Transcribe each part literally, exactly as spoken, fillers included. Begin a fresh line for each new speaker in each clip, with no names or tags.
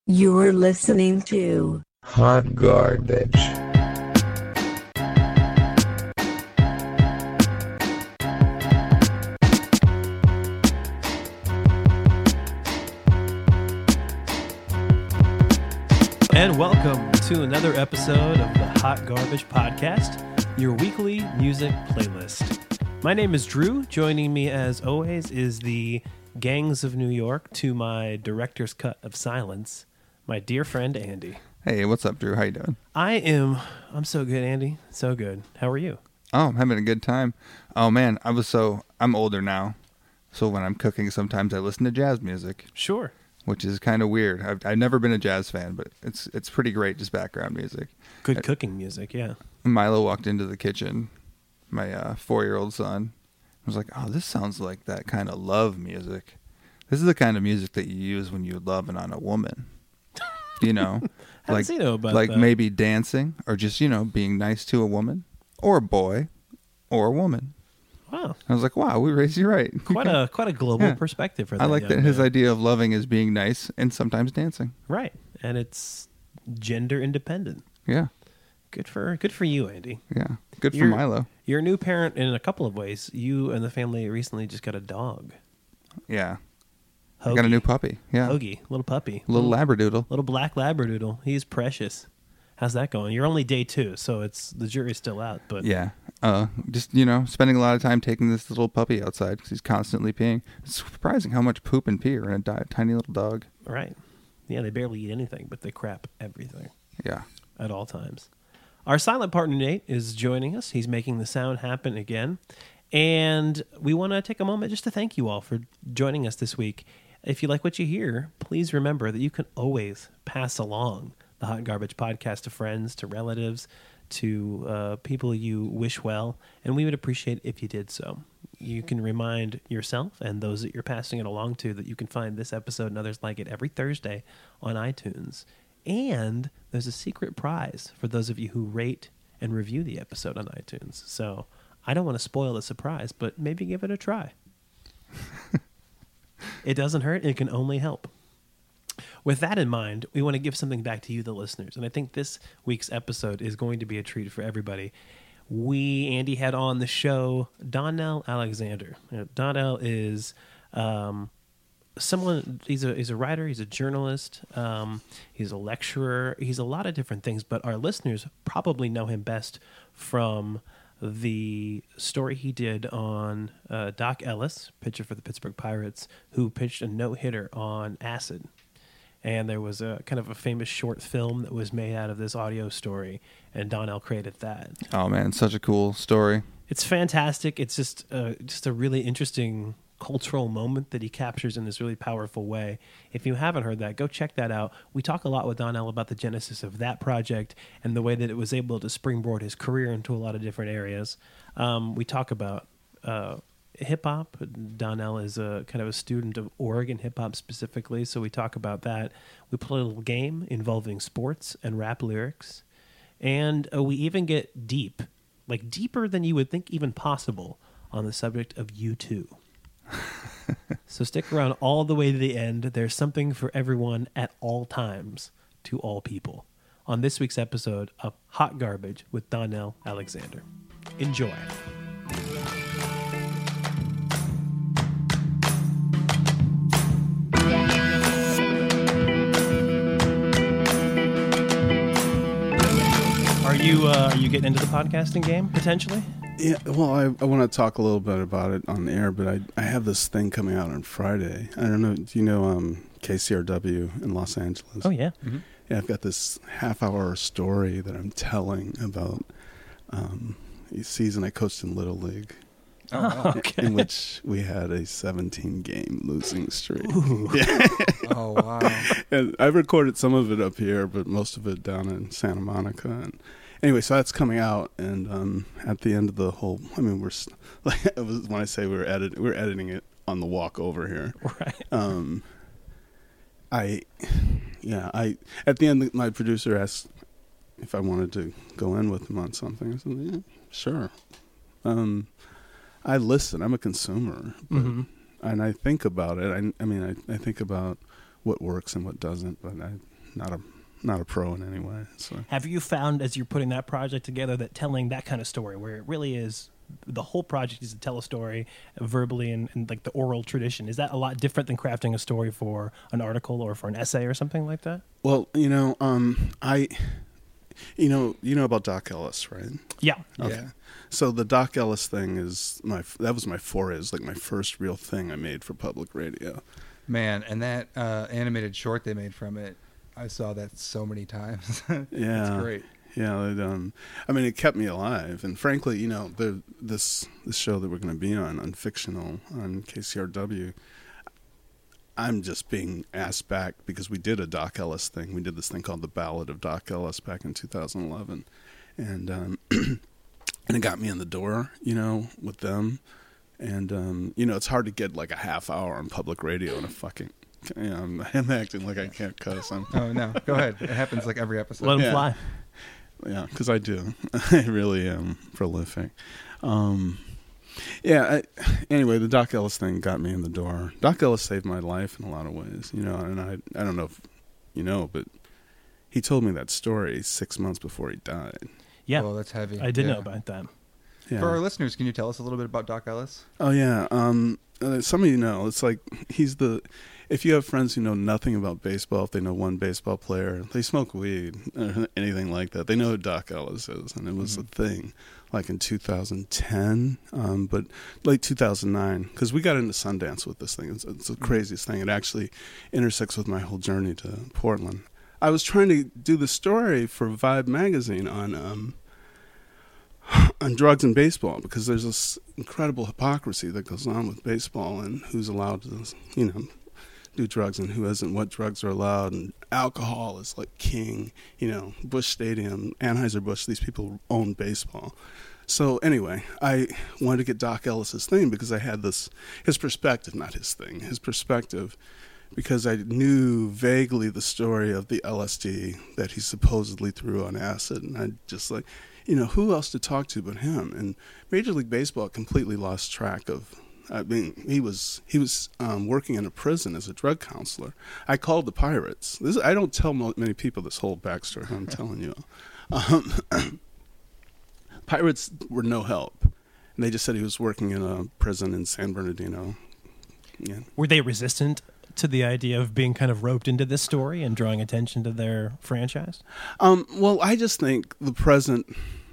You're listening to
Hot Garbage.
And welcome to another episode of the Hot Garbage Podcast, your weekly music playlist. My name is Drew. Joining me as always is the Gangs of New York to my director's cut of silence, my dear friend Andy.
Hey, what's up, Drew? How you doing?
I am, I'm so good, Andy. So good. How are you?
Oh, I'm having a good time. Oh, man, I was so, I'm older now. So when I'm cooking, sometimes I listen to jazz music.
Sure.
Which is kind of weird. I've, I've never been a jazz fan, but it's it's pretty great, just background music.
Good
I,
cooking music, yeah.
Milo walked into the kitchen, my uh, four-year-old son. I was like, oh, this sounds like that kind of love music. This is the kind of music that you use when you're loving on a woman. You know?
How
like,
does he know about
like
that?
maybe dancing or just, you know, being nice to a woman or a boy or a woman.
Wow.
I was like, wow, we raised you right.
Quite a quite a global
Yeah.
perspective for that.
I like
young
that his
man.
idea of loving is being nice and sometimes dancing.
Right. And it's gender independent.
Yeah,
Good for good for you, Andy.
yeah. Good for
You're-
Milo.
You're a new parent in a couple of ways. You and the family recently just got a dog.
Yeah.
Hoagie.
I got a new puppy. Yeah.
Hoagie, little puppy.
Little Labradoodle.
Little black Labradoodle. He's precious. How's that going? You're only day two, so it's the jury's still out. But
Yeah. Uh, just, you know, spending a lot of time taking this little puppy outside because he's constantly peeing. It's surprising how much poop and pee are in a di- tiny little dog.
Right. Yeah, they barely eat anything, but they crap everything
Yeah.
at all times. Our silent partner, Nate, is joining us. He's making the sound happen again. And we want to take a moment just to thank you all for joining us this week. If you like what you hear, please remember that you can always pass along the Hot Garbage Podcast to friends, to relatives, to uh, people you wish well, and we would appreciate if you did so. You can remind yourself and those that you're passing it along to that you can find this episode and others like it every Thursday on iTunes. And there's a secret prize for those of you who rate and review the episode on iTunes. So I don't want to spoil the surprise, but maybe give it a try. It doesn't hurt. It can only help. With that in mind, we want to give something back to you, the listeners. And I think this week's episode is going to be a treat for everybody. We, Andy, had on the show Donnell Alexander. Now, Donnell is um, someone, he's a, he's a writer, he's a journalist, um, he's a lecturer, he's a lot of different things, but our listeners probably know him best from the story he did on uh, Doc Ellis, pitcher for the Pittsburgh Pirates, who pitched a no-hitter on acid. And there was a kind of a famous short film that was made out of this audio story, and Donnell created that.
Oh, man. Such a cool story.
It's fantastic. It's just uh, just a really interesting cultural moment that he captures in this really powerful way. If you haven't heard that, go check that out. We talk a lot with Donnell about the genesis of that project and the way that it was able to springboard his career into a lot of different areas. Um, we talk about uh, hip-hop. Donnell is a kind of a student of Oregon hip-hop specifically, so we talk about that. We play a little game involving sports and rap lyrics. And uh, we even get deep, like deeper than you would think even possible, on the subject of U two. So stick around all the way to the end. There's something for everyone at all times, to all people, on this week's episode of Hot Garbage with Donnell Alexander. Enjoy. Are you uh, are you getting into the podcasting game potentially?
Yeah, well, I, I want to talk a little bit about it on the air, but I I have this thing coming out on Friday. I don't know. Do you know um, K C R W in Los Angeles?
Oh yeah.
Mm-hmm.
Yeah, I've got this half-hour story that I'm telling about um, a season I coached in Little League.
Oh, wow.
Okay.
In which we had a seventeen-game losing streak.
Oh, wow.
And I've recorded some of it up here, but most of it down in Santa Monica. And anyway, so that's coming out, and um, at the end of the whole, I mean, we're like it was when I say we we're edit, we're editing it on the walk over here.
Right.
Um, I, yeah, I at the end, my producer asked if I wanted to go in with him on something. I said, yeah, sure. Um, I listen. I'm a consumer, but,
Mm-hmm.
and I think about it. I, I mean, I, I think about what works and what doesn't, but I not a not a pro in any way. So
Have you found, as you're putting that project together, that telling that kind of story, where it really is, the whole project is to tell a story verbally and, and like the oral tradition, is that a lot different than crafting a story for an article or for an essay or something like that?
well, you know, um, I, you know, you know about Doc Ellis, right?
Yeah.
Okay. So the Doc Ellis thing is my that was my foray. It was like my first real thing I made for public radio.
Man, and that uh, animated short they made from it, I saw that so many times.
Yeah,
It's great.
Yeah, it, um, I mean, it kept me alive. And frankly, you know, the this this show that we're going to be on, Unfictional, on K C R W, I'm just being asked back because we did a Doc Ellis thing. We did this thing called The Ballad of Doc Ellis back in two thousand eleven. And um, and it got me in the door, you know, with them. And, um, you know, it's hard to get like a half hour on public radio and a fucking, you know, I'm, I'm acting like I can't cuss. I'm,
Oh, no. Go ahead. It happens like every episode.
Let them
Yeah.
fly.
Yeah, because I do. I really am prolific. Um, yeah, I, anyway, the Doc Ellis thing got me in the door. Doc Ellis saved my life in a lot of ways, you know, and I, I don't know if you know, but he told me that story six months before he died.
Yeah.
Well, that's heavy.
I did
Yeah.
know about that.
Yeah.
For our listeners, can you tell us a little bit about Doc Ellis?
Oh yeah, um, uh, some of you know. It's like he's the. If you have friends who know nothing about baseball, if they know one baseball player, they smoke weed or anything like that, they know who Doc Ellis is, and it was
Mhm.
a thing, like in two thousand ten, um, but late two thousand nine, because we got into Sundance with this thing. It's, it's the craziest thing. It actually intersects with my whole journey to Portland. I was trying to do the story for Vibe magazine on. Um, on drugs and baseball, because there's this incredible hypocrisy that goes on with baseball and who's allowed to, you know, do drugs and who isn't, what drugs are allowed, and alcohol is like king, you know, Busch Stadium, Anheuser-Busch, these people own baseball. So anyway, I wanted to get Doc Ellis's thing because I had this, his perspective, not his thing, his perspective, because I knew vaguely the story of the L S D that he supposedly threw on acid, and I just like, you know, who else to talk to but him? And Major League Baseball completely lost track of. I mean, he was he was um, working in a prison as a drug counselor. I called the Pirates. This I don't tell mo- many people this whole backstory. I'm telling you, um, Pirates were no help. And they just said he was working in a prison in San Bernardino. Yeah.
Were they resistant to the idea of being kind of roped into this story and drawing attention to their franchise?
Um, well, I just think the present.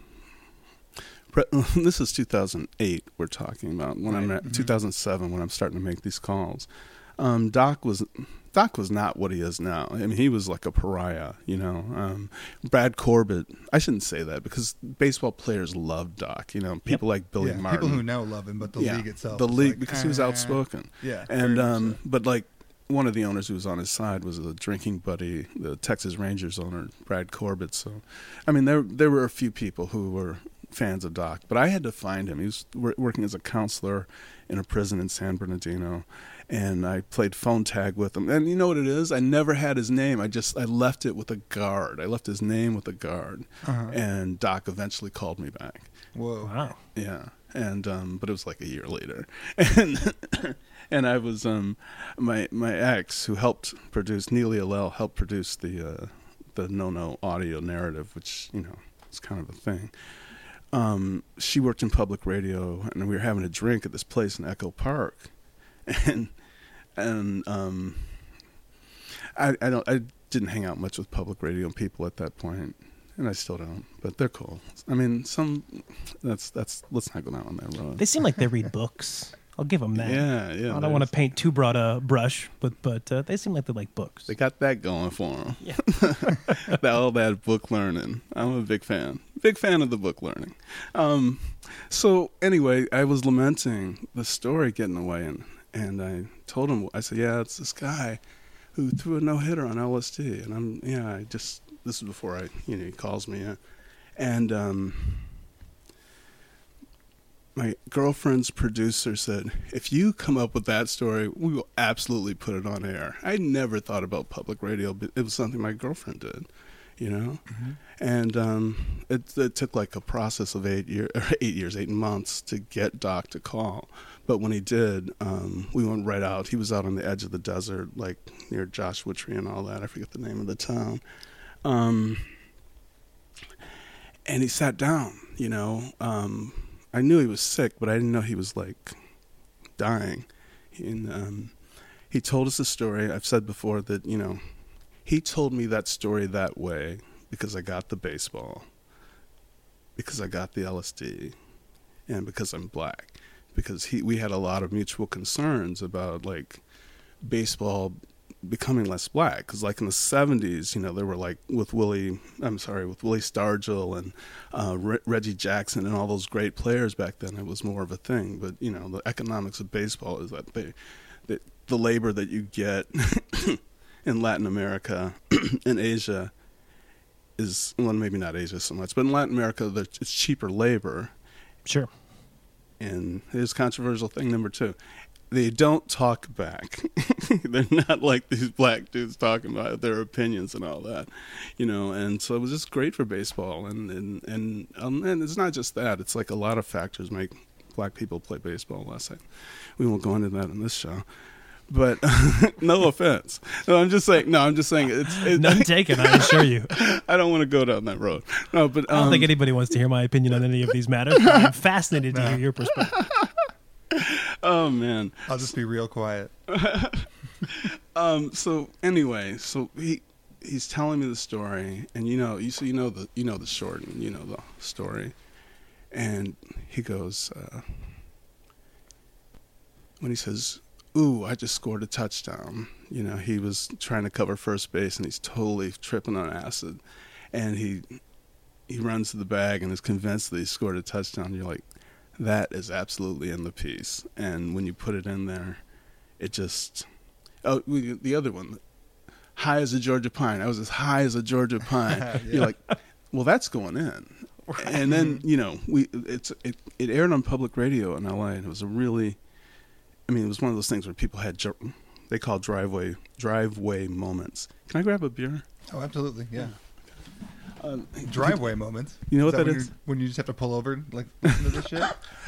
Pre- this is two thousand eight. We're talking about when I'm
Right.
at
Mhm.
two thousand seven when I'm starting to make these calls. Um, Doc was Doc was not what he is now. I mean, he was like a pariah. You know, um, Brad Corbett. I shouldn't say that because baseball players love Doc. You know, people like Billy
yeah,
Martin.
people who know love him, but the
Yeah,
league itself.
the
is
league
like,
because he was
"Ah."
outspoken.
Yeah,
And
very much
um,
so.
but like one of the owners who was on his side was a drinking buddy, the Texas Rangers owner, Brad Corbett. So, I mean, there there were a few people who were fans of Doc, but I had to find him. He was wor- working as a counselor in a prison in San Bernardino, and I played phone tag with him. And you know what it is? I never had his name. I just I left it with a guard. I left his name with a guard,
Uh-huh.
and Doc eventually called me back.
Whoa.
Wow.
Yeah, and um, but it was like a year later, and and I was um, my my ex who helped produce Neely Allel helped produce the uh, the No No audio narrative, which you know is kind of a thing. Um, she worked in public radio, and we were having a drink at this place in Echo Park, and and um, I I don't I didn't hang out much with public radio people at that point. And I still don't, but they're cool. I mean, some that's that's. Let's not go down on that road.
They seem like they read books. I'll give them that.
Yeah, yeah.
I don't want to
there's-
paint too broad a brush, but but uh, they seem like they like books.
They got that going for them.
Yeah.
that, all that book learning. I'm a big fan. Big fan of the book learning. Um, so anyway, I was lamenting the story getting away, and and I told him, I said, yeah, it's this guy who threw a no hitter on L S D, and I'm yeah, I just this is before I you know he calls me, yeah. and um. My girlfriend's producer said, if you come up with that story, we will absolutely put it on air. I never thought about public radio, but it was something my girlfriend did, you know?
Mm-hmm.
And um, it, it took like a process of eight, year, eight years, eight months to get Doc to call. but when he did, um, we went right out. He was out on the edge of the desert, like near Joshua Tree and all that. I forget the name of the town. Um, and he sat down, you know. Um, I knew he was sick, but I didn't know he was, like, dying. And um, he told us a story. I've said before that, you know, he told me that story that way because I got the baseball, because I got the L S D, and because I'm black. Because he, we had a lot of mutual concerns about, like, baseball becoming less black. Because, like, in the seventies, you know, there were, like, with Willie, I'm sorry, with Willie Stargell and uh, Re- Reggie Jackson and all those great players back then, it was more of a thing. But, you know, the economics of baseball is that they, that the labor that you get in Latin America and Asia is, well, maybe not Asia so much, but in Latin America, it's cheaper labor.
Sure.
And here's controversial thing number two. They don't talk back. They're not like these black dudes talking about their opinions and all that, you know. And so it was just great for baseball. And and and, um, and it's not just that. It's like a lot of factors make black people play baseball less. I, we won't go into that in this show. But no offense. No, I'm just saying. No, I'm just saying. It's, it's
None taken, I assure you.
I don't want to go down that road. No, but um,
I don't think anybody wants to hear my opinion on any of these matters. But I'm fascinated to hear your perspective.
Oh man,
I'll just be real quiet.
um. So anyway, so he he's telling me the story, and you know, you so you know the you know the short, and you know the story, and he goes uh, when he says, "Ooh, I just scored a touchdown." You know, he was trying to cover first base, and he's totally tripping on acid, and he he runs to the bag and is convinced that he scored a touchdown. You're like, that is absolutely in the piece. And when you put it in there, it just... Oh, we, the other one, high as a Georgia pine. I was as high as a Georgia pine. Yeah. You're like, well, that's going in. Right. And then, you know, we it's it, it aired on public radio in L A, and it was a really... I mean, it was one of those things where people had... They call driveway driveway moments. Can I grab a beer?
Oh, absolutely, yeah.
Um,
driveway moments.
You know what
is that,
that
when
is?
You, when you just have to pull over, like, listen to this shit?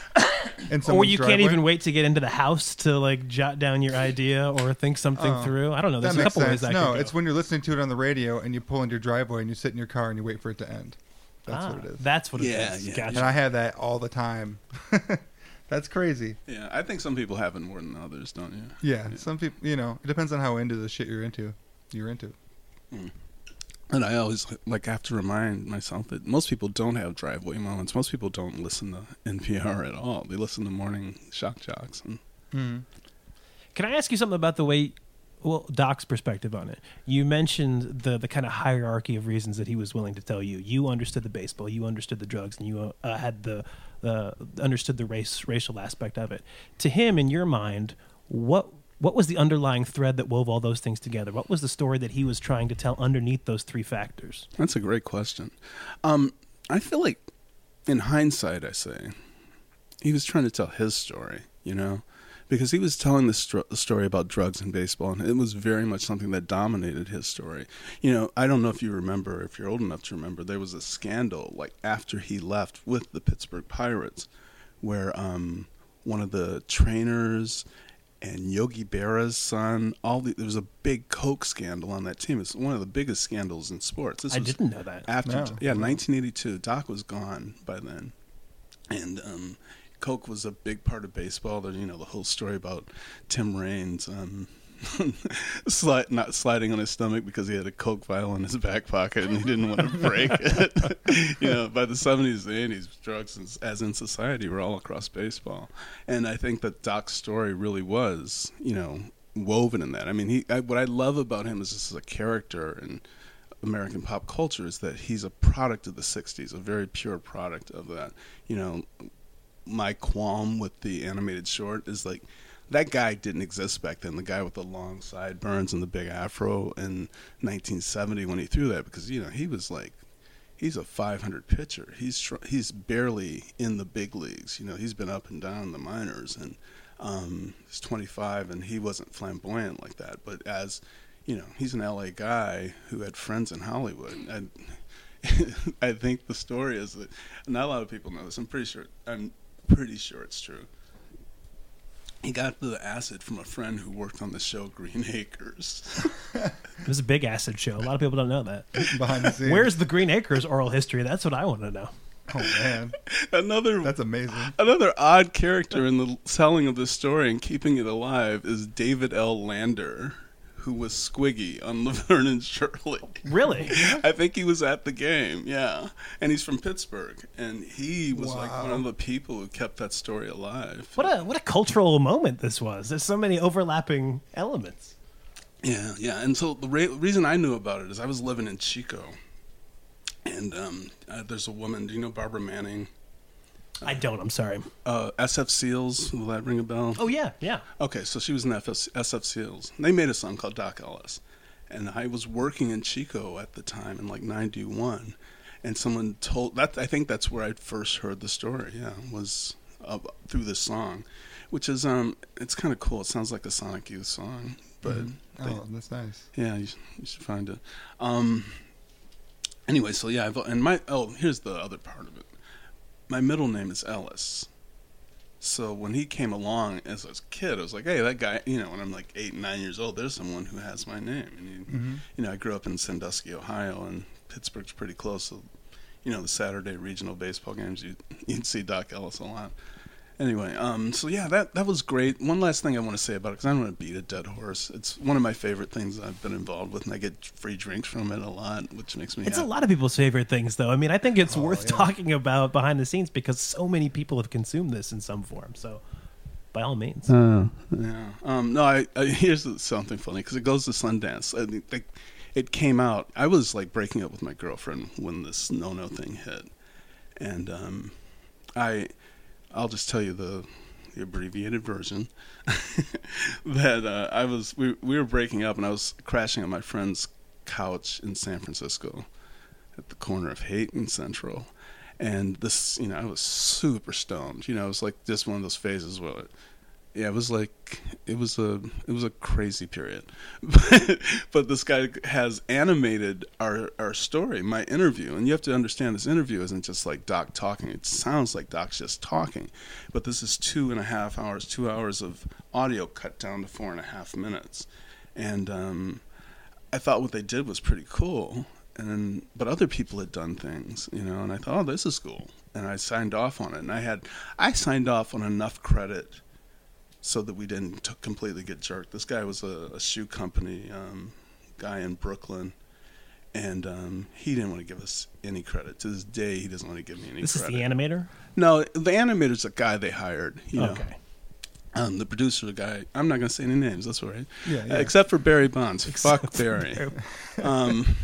And
Or you can't even wait to get into the house to, like, jot down your idea or think something
oh,
through. I don't know. There's
that
a
makes
couple
sense.
ways I
No,
could go.
it's when you're listening to it on the radio and you pull into your driveway and you sit in your car and you wait for it to end. That's
ah,
what it is.
That's what it
Yeah,
is.
yeah.
Gotcha.
And I have that all the time. That's crazy.
Yeah, I think some people have it more than others, don't you?
Yeah, yeah, some people, you know, it depends on how into the shit you're into. You're into.
Mm. And I always like have to remind myself that most people don't have driveway moments. Most people don't listen to N P R at all. They listen to morning shock jocks. And
Mm-hmm.
Can I ask you something about the way, well, Doc's perspective on it? You mentioned the the kind of hierarchy of reasons that he was willing to tell you. You understood the baseball, you understood the drugs, and you uh, had the the understood the race racial aspect of it. To him, in your mind, what what was the underlying thread that wove all those things together? What was the story that he was trying to tell underneath those three factors?
that's a great question. Um, I feel like, in hindsight, I say, he was trying to tell his story, you know? Because he was telling the, st- the story about drugs in baseball, and it was very much something that dominated his story. You know, I don't know if you remember, if you're old enough to remember, there was a scandal, like, after he left with the Pittsburgh Pirates, where um, one of the trainers and Yogi Berra's son, all the, there was a big coke scandal on that team. It's one of the biggest scandals in sports. This
I
was
didn't know that.
After,
No.
yeah, nineteen eighty-two. Doc was gone by then, and um, coke was a big part of baseball. There, you know, the whole story about Tim Raines um, slide, not sliding on his stomach because he had a coke vial in his back pocket and he didn't want to break it. You know, by the seventies, the eighties, drugs, as in society, were all across baseball, and I think that Doc's story really was, you know, woven in that. I mean, he. I, what I love about him is just as a character and American pop culture is that he's a product of the sixties, a very pure product of that. You know, my qualm with the animated short is like, that guy didn't exist back then, the guy with the long sideburns and the big afro in nineteen seventy when he threw that, because, you know, he was like, he's a five hundred pitcher. He's tr- he's barely in the big leagues. You know, he's been up and down in the minors, and um, he's twenty-five, and he wasn't flamboyant like that. But as, you know, he's an L A guy who had friends in Hollywood. And I think the story is that not a lot of people know this. I'm pretty sure. I'm pretty sure it's true. he got the acid from a friend who worked on the show Green Acres.
It was a big acid show. A lot of people don't know that.
Behind the scenes.
Where's the Green Acres oral history? That's what I want to know.
Oh man,
Another
that's amazing.
Another odd character in the telling of this story and keeping it alive is David L. Lander, who was Squiggy on Laverne and Shirley.
Really?
I think he was at the game, yeah. And he's from Pittsburgh, and he was like
Wow.
one of the people who kept that story alive.
What a what a cultural moment this was. There's so many overlapping elements.
Yeah, yeah. And so the re- reason I knew about it is I was living in Chico, and um, uh, there's a woman. Do you know Barbara Manning?
I don't. I'm sorry.
Uh, S F Seals. Will that ring a bell?
Oh yeah, yeah.
Okay, so she was in F F, S F Seals. They made a song called Doc Ellis. And I was working in Chico at the time in like ninety-one. And someone told, that. I think that's where I first heard the story, yeah, was uh, through this song. Which is, um, it's kind of cool. It sounds like a Sonic Youth song. But,
Mhm.
but
Oh, that's nice.
yeah, you, you should find it. Um, anyway, so yeah, I've, and my, oh, here's the other part of it. My middle name is Ellis. So when he came along as a kid, I was like, hey, that guy, you know, when I'm like eight, nine years old, there's someone who has my name. And, he,
Mm-hmm.
you know, I grew up in Sandusky, Ohio, and Pittsburgh's pretty close. So, you know, the Saturday regional baseball games, you, you'd see Doc Ellis a lot. Anyway, um, so yeah, that that was great. One last thing I want to say about it, because I don't want to beat a dead horse. It's one of my favorite things I've been involved with, and I get free drinks from it a lot, which makes me
It's
happy.
a lot of people's favorite things, though. I mean, I think it's
Oh,
worth
yeah.
talking about behind the scenes because so many people have consumed this in some form. So, by all means.
Oh, yeah. Um, no, I, I here's the- something funny because it goes to Sundance. I think they, it came out. I was like breaking up with my girlfriend when this no no thing hit, and um, I, I'll just tell you the, the abbreviated version. that uh, I was we we were breaking up and I was crashing at my friend's couch in San Francisco, at the corner of Haight and Central. And this, you know, I was super stoned. You know, it was like just one of those phases where, it, yeah, it was like it was a it was a crazy period. But, but this guy has animated our our story, my interview, and you have to understand this interview isn't just like Doc talking. It sounds like Doc's just talking, but this is two and a half hours, two hours of audio cut down to four and a half minutes, and um, I thought what they did was pretty cool. And then, but other people had done things, you know, and I thought, oh, this is cool. And I signed off on it. And I had, I signed off on enough credit so that we didn't t- completely get jerked. This guy was a, a shoe company um, guy in Brooklyn. And um, he didn't want to give us any credit. To this day, he doesn't want to give me any
This
credit.
is the animator?
No, the animator's a guy they hired, you know.
Okay.
Um, the producer, the guy, I'm not going to say any names, that's all right.
Yeah, yeah.
Uh, except for Barry Bonds.
Except
Fuck
for
Barry.
Barry.
um,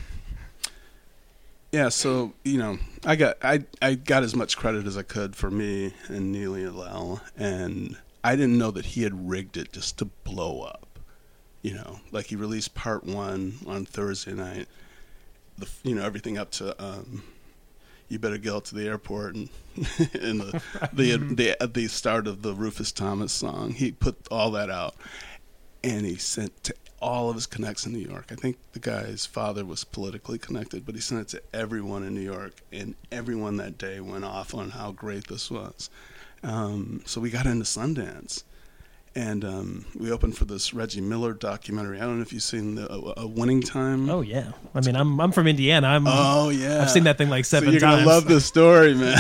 yeah, so, you know, I got I I got as much credit as I could for me and Neely and Lel, and I didn't know that he had rigged it just to blow up. You know, like he released part one on Thursday night, the you know, everything up to um, You Better Get Out to the Airport and, and the, the, the, the start of the Rufus Thomas song. He put all that out, and he sent to all of his connects in New York. I think the guy's father was politically connected, but he sent it to everyone in New York, and everyone that day went off on how great this was. Um, so we got into Sundance, and um, we opened for this Reggie Miller documentary. I don't know if you've seen the a, a Winning Time.
Oh, yeah. I mean, I'm I'm from Indiana. I'm,
Oh, yeah.
I've seen that thing like seven
so you're
times.
gonna love this story, man.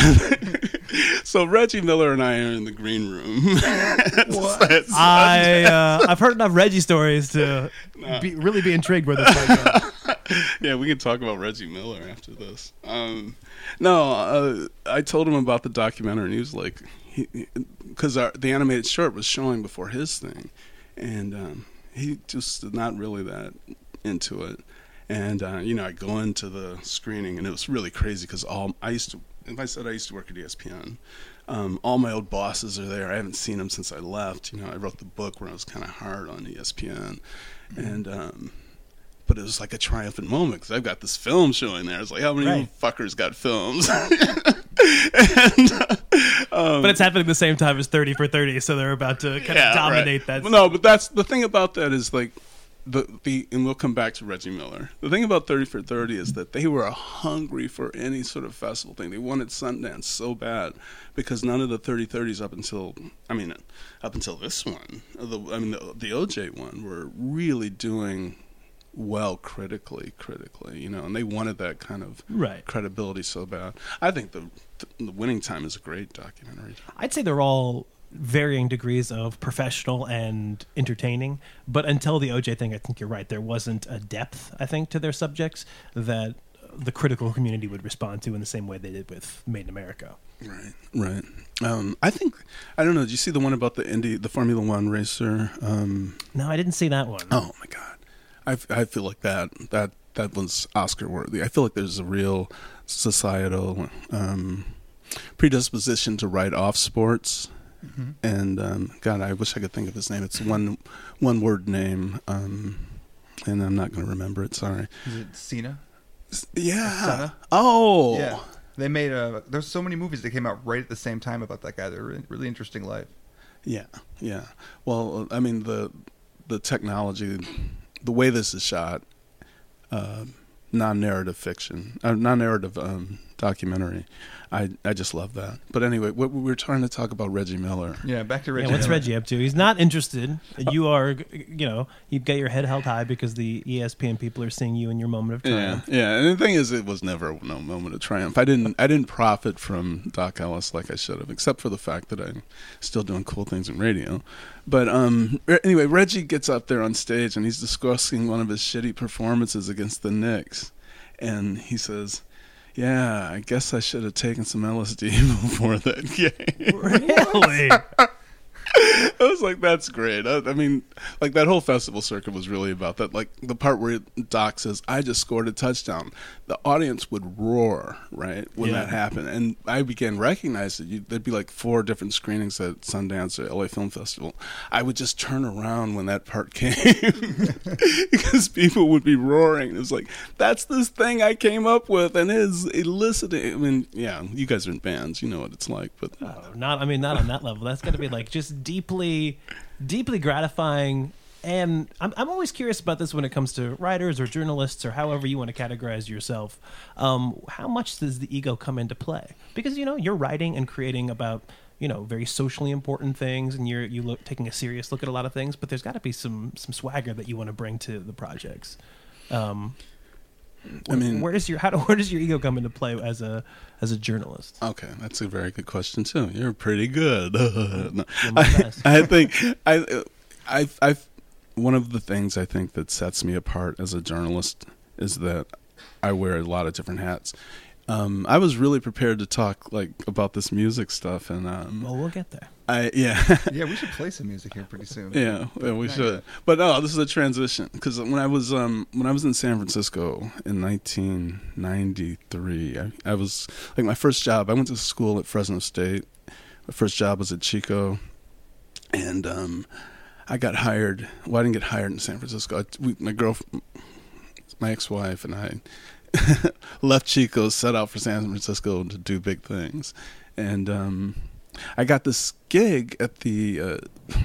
So Reggie Miller and I are in the green room. That's-
I, uh, I've heard enough Reggie stories to be, really be intrigued where this might go.
Yeah, we can talk about Reggie Miller after this. Um, no, uh, I told him about the documentary, and he was like, because the animated short was showing before his thing, and um, he just not really that into it. And uh, you know, I go into the screening, and it was really crazy because all I used to. If I said I used to work at E S P N, um, all my old bosses are there. I haven't seen them since I left. You know, I wrote the book where I was kind of hard on E S P N, mm-hmm. and. Um, But it was like a triumphant moment because I've got this film showing there. It's like, how many
Right.
you fuckers got films? and, uh, um,
But it's happening at the same time as thirty for thirty, so they're about to kind
yeah,
of dominate
right.
that.
No, but that's the thing about that is like, the the and we'll come back to Reggie Miller. The thing about thirty for thirty is that they were hungry for any sort of festival thing. They wanted Sundance so bad because none of the thirty thirties up until I mean up until this one, the, I mean the, the O J one, were really doing well critically, critically, you know, and they wanted that kind of
Right.
credibility so bad. I think the the Winning Time is a great documentary.
I'd say they're all varying degrees of professional and entertaining, but until the O J thing, I think you're right. There wasn't a depth, I think, to their subjects that the critical community would respond to in the same way they did with Made in America.
Right, right. Um, I think I don't know. Did you see the one about the Indy, the Formula One racer? Um,
No, I didn't see that one.
oh my God, I, f- I feel like that that that was Oscar worthy. I feel like there's a real societal um, predisposition to write off sports.
Mm-hmm.
And um, God, I wish I could think of his name. It's one one word name, um, and I'm not going to remember it. Sorry.
Is it Cena?
S- Yeah.
Senna?
Oh.
Yeah. They made a. There's so many movies that came out right at the same time about that guy. They're really, really interesting life.
Yeah. Yeah. Well, I mean the the technology, the way this is shot, uh, non-narrative fiction, uh, non-narrative um, documentary. I I just love that. But anyway, what we were trying to talk about Reggie Miller.
Yeah, back to Reggie.
Yeah, what's
Miller.
Reggie up to? He's not interested. You are, you know, you've got your head held high because the E S P N people are seeing you in your moment of
Yeah,
triumph.
yeah. And the thing is, it was never no moment of triumph. I didn't, I didn't profit from Doc Ellis like I should have, except for the fact that I'm still doing cool things in radio. But um, re- anyway, Reggie gets up there on stage and he's discussing one of his shitty performances against the Knicks, and he says, "Yeah, I guess I should have taken some L S D before that game."
Really?
I was like, that's great. I, I mean, like that whole festival circuit was really about that. Like the part where Doc says, "I just scored a touchdown," the audience would roar, right, when
Yeah.
that happened. And I began to recognize that you, there'd be like four different screenings at Sundance or L A Film Festival. I would just turn around when that part came because people would be roaring. It was like, that's this thing I came up with and is eliciting. I mean, yeah, you guys are in bands, you know what it's like, but
Oh, not, I mean, not on that level. That's got to be like just deeply, deeply gratifying. And I'm, I'm always curious about this when it comes to writers or journalists or however you want to categorize yourself. Um, how much does the ego come into play? Because, you know, you're writing and creating about, you know, very socially important things, and you're you look taking a serious look at a lot of things. But there's got to be some some swagger that you want to bring to the projects. Um,
I mean,
where does your how do, where does your ego come into play as a as a journalist?
okay, that's a very good question too. You're pretty good. No.
You're my
I,
best.
I think I, I, I, one of the things I think that sets me apart as a journalist is that I wear a lot of different hats. Um, I was really prepared to talk like about this music stuff, and um,
Well, we'll get there.
I yeah.
Yeah, we should play some music here pretty soon.
Yeah, yeah, we
Not
should.
yet.
But no, this is a transition because when I was um when I was in San Francisco in nineteen ninety-three, I, I was like my first job. I went to school at Fresno State. My first job was at Chico, and um, I got hired. Well, I didn't get hired in San Francisco. I, we, my girl, my ex-wife, and I left Chico, set out for San Francisco to do big things, and um. I got this gig at the uh,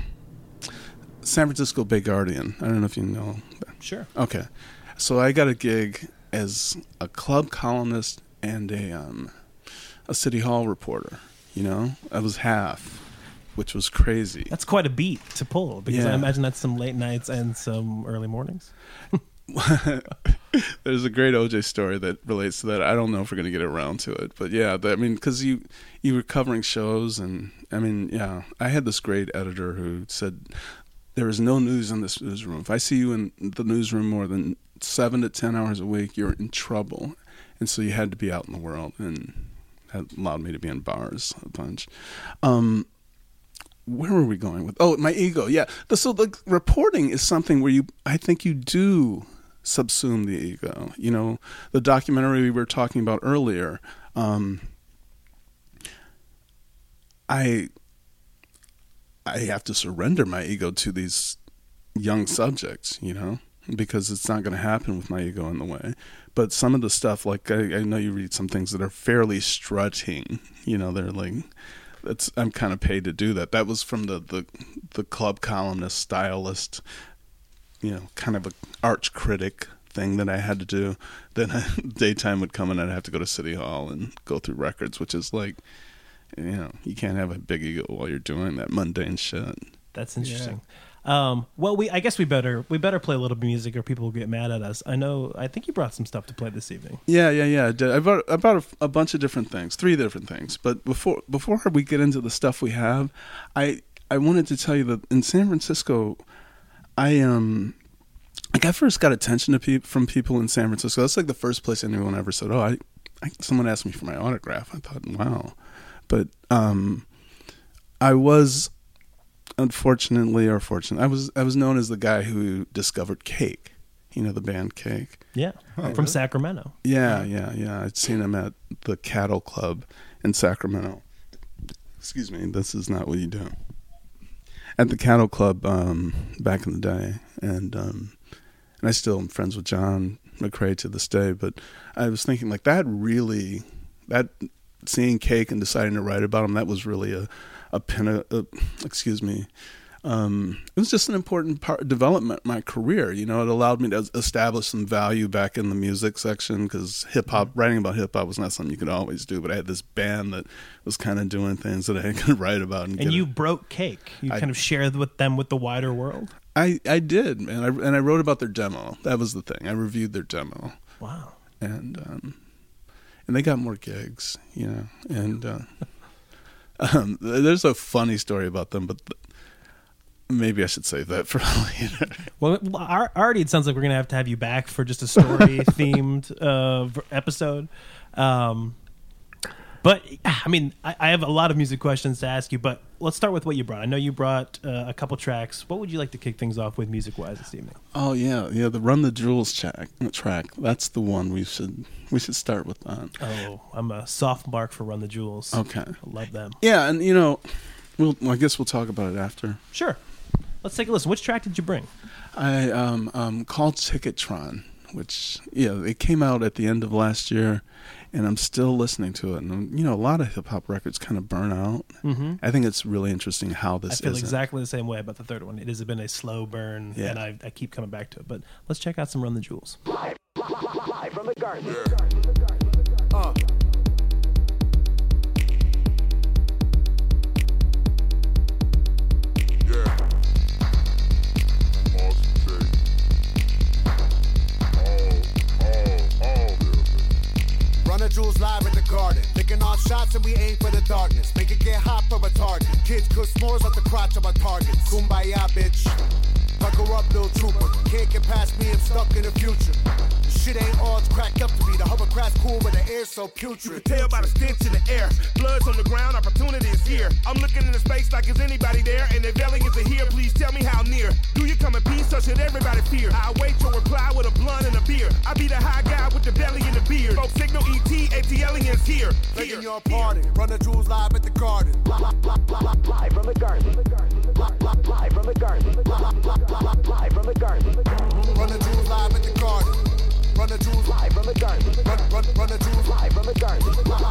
San Francisco Bay Guardian. I don't know if you know.
Sure.
Okay. So I got a gig as a club columnist and a um, a city hall reporter. You know, I was half, which was crazy.
That's quite a beat to pull because I
Yeah.
imagine that's some late nights and some early mornings.
There's a great O J story that relates to that. I don't know if we're going to get around to it, but yeah, the, I mean, because you you were covering shows, and I mean, yeah, I had this great editor who said there is no news in this newsroom. If I see you in the newsroom more than seven to ten hours a week, you're in trouble, and so you had to be out in the world, and that allowed me to be in bars a bunch. Um, where were we going with? Oh, my ego. Yeah. The, so the reporting is something where you, I think you do subsume the ego. You know, the documentary we were talking about earlier. Um, I, I have to surrender my ego to these young subjects, you know, because it's not going to happen with my ego in the way. But some of the stuff, like I, I know you read some things that are fairly strutting, you know, they're like, That's, I'm kind of paid to do that. That was from the, the, the club columnist, stylist, you know, kind of a arch critic thing that I had to do. Then daytime would come and I'd have to go to City Hall and go through records, which is like, you know, you can't have a big ego while you're doing that mundane shit.
That's interesting. Um, well, we I guess we better we better play a little bit of music, or people will get mad at us. I know. I think you brought some stuff to play this evening.
Yeah, yeah, yeah. I did. I brought, I brought a, a bunch of different things, three different things. But before before we get into the stuff we have, I I wanted to tell you that in San Francisco, I um. Like I first got attention to pe- from people in San Francisco. That's like the first place anyone ever said, "Oh, I, I." Someone asked me for my autograph. I thought, "Wow," but um, I was, unfortunately or fortunately, I was I was known as the guy who discovered Cake. You know the band Cake.
Yeah, oh, from Sacramento.
Yeah, yeah, yeah. I'd seen him at the Cattle Club in Sacramento. Excuse me. This is not what you do. At the Cattle Club um, back in the day, and. Um, And I still am friends with John McCrae to this day, but I was thinking like that really, that seeing Cake and deciding to write about him, that was really a, a pin, a, a, excuse me, um, it was just an important part, development of my career. You know, it allowed me to establish some value back in the music section, because hip hop, writing about hip hop was not something you could always do, but I had this band that was kind of doing things that I could write about. And,
and you
it.
broke Cake. You
I,
kind of shared with them with the wider world.
I, I did, and I and I wrote about their demo. That was the thing. I reviewed their demo.
Wow.
And um, and they got more gigs, you know. And uh, um, there's a funny story about them, but th- maybe I should save that for later.
Well, already it sounds like we're gonna have to have you back for just a story themed uh, episode. Um, But, I mean, I, I have a lot of music questions to ask you, but let's start with what you brought. I know you brought uh, a couple tracks. What would you like to kick things off with music-wise this evening?
Oh, yeah. Yeah, the Run the Jewels track. track. That's the one we should we should start with that.
Oh, I'm a soft mark for Run the Jewels.
Okay.
I love them.
Yeah, and, you know, we'll, I guess we'll talk about it after.
Sure. Let's take a listen. Which track did you bring?
I um, um, called Ticketron, which, yeah, it came out at the end of last year. And I'm still listening to it. And, you know, a lot of hip-hop records kind of burn out.
Mm-hmm.
I think it's really interesting how this is.
I feel isn't. exactly the same way about the third one. It has been a slow burn,
yeah.
and I, I keep coming back to it. But let's check out some Run the Jewels.
Live, live from the garden.
Yeah. Uh.
Jewels live in the garden, picking off shots and we aim for the darkness. Make it get hot for a target. Kids cook s'mores off the crotch of our targets. Kumbaya, bitch. Buckle up, little trooper. Can't get past me, I'm stuck in the future. The shit ain't all it's cracked up to be. The hovercraft's cool, but the air's so putrid.
You can tell by the stench in the air. Blood's on the ground, opportunity is here. I'm looking into space like is anybody there? And if aliens are here, please tell me how near. Do you come in peace or should everybody fear? I wait your reply with a blunt and a beer. I be the high guy with the belly and the beard. Folks signal E T, A T aliens here.
Begging your pardon. Run the Jewels live at the garden.
Live from the garden. Live from the garden. Live from the garden.
Run the Jewels live at the garden. Run the Jewels
live from the garden.
Run, run, run the Jewels
live from the garden.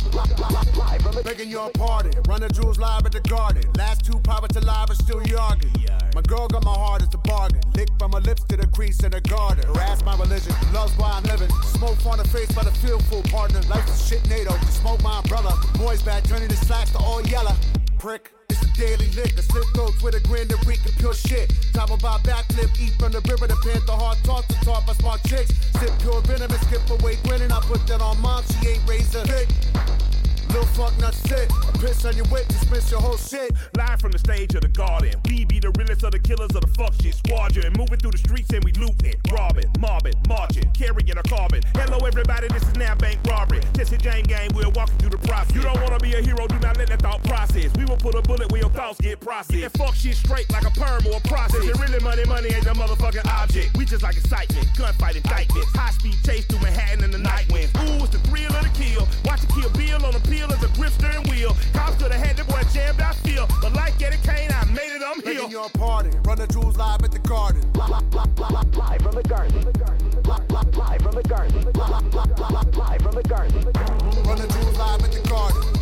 Live from the
Begging your pardon. Run the Jewels live at the garden. Last two pilots alive are still yogging. My girl got my heart, it's a bargain. Lick from her lips to the crease in the garden. Harass my religion, love's why I'm living. Smoke on the face by the fearful partner. Life is shit NATO, smoke my umbrella. Boys back turning the slacks to all yellow. Prick. It's a daily lick, a slip throats with a grin that reek of pure shit. Top about backflip, eat from the river, the panther hard talk to talk by smart chicks. Sip pure venom and skip away grinning. I put that on mom, she ain't razor thick. Little fuck not sick. I piss on your whip, dismiss your whole shit.
Live from the stage of the garden. We be the realest of the killers of the fuck shit squadron. Moving through the streets and we looting, robbing, mobbing, marching, carrying a carbon. Hello everybody, this is now bank robbery. Jesse Jane gang, we're walking through the process. You don't wanna be a hero, do not let that thought process. We will put a bullet where your thoughts get processed. Get that fuck shit straight like a perm or a process. It really money, money ain't the motherfucking object. We just like excitement, gunfight indictments. High speed chase through Manhattan in the night winds. Ooh, it's the thrill of the kill. Watch it kill Bill on the peel as a grip steering wheel. Cops could have had the boy jammed, I feel. But like Eddie Kane, I made it, I'm here.
Begging your pardon. Run the Jewels live at the garden.
Live from the garden. Live from the garden. Live from the garden.
Run the Jewels live at the garden. Run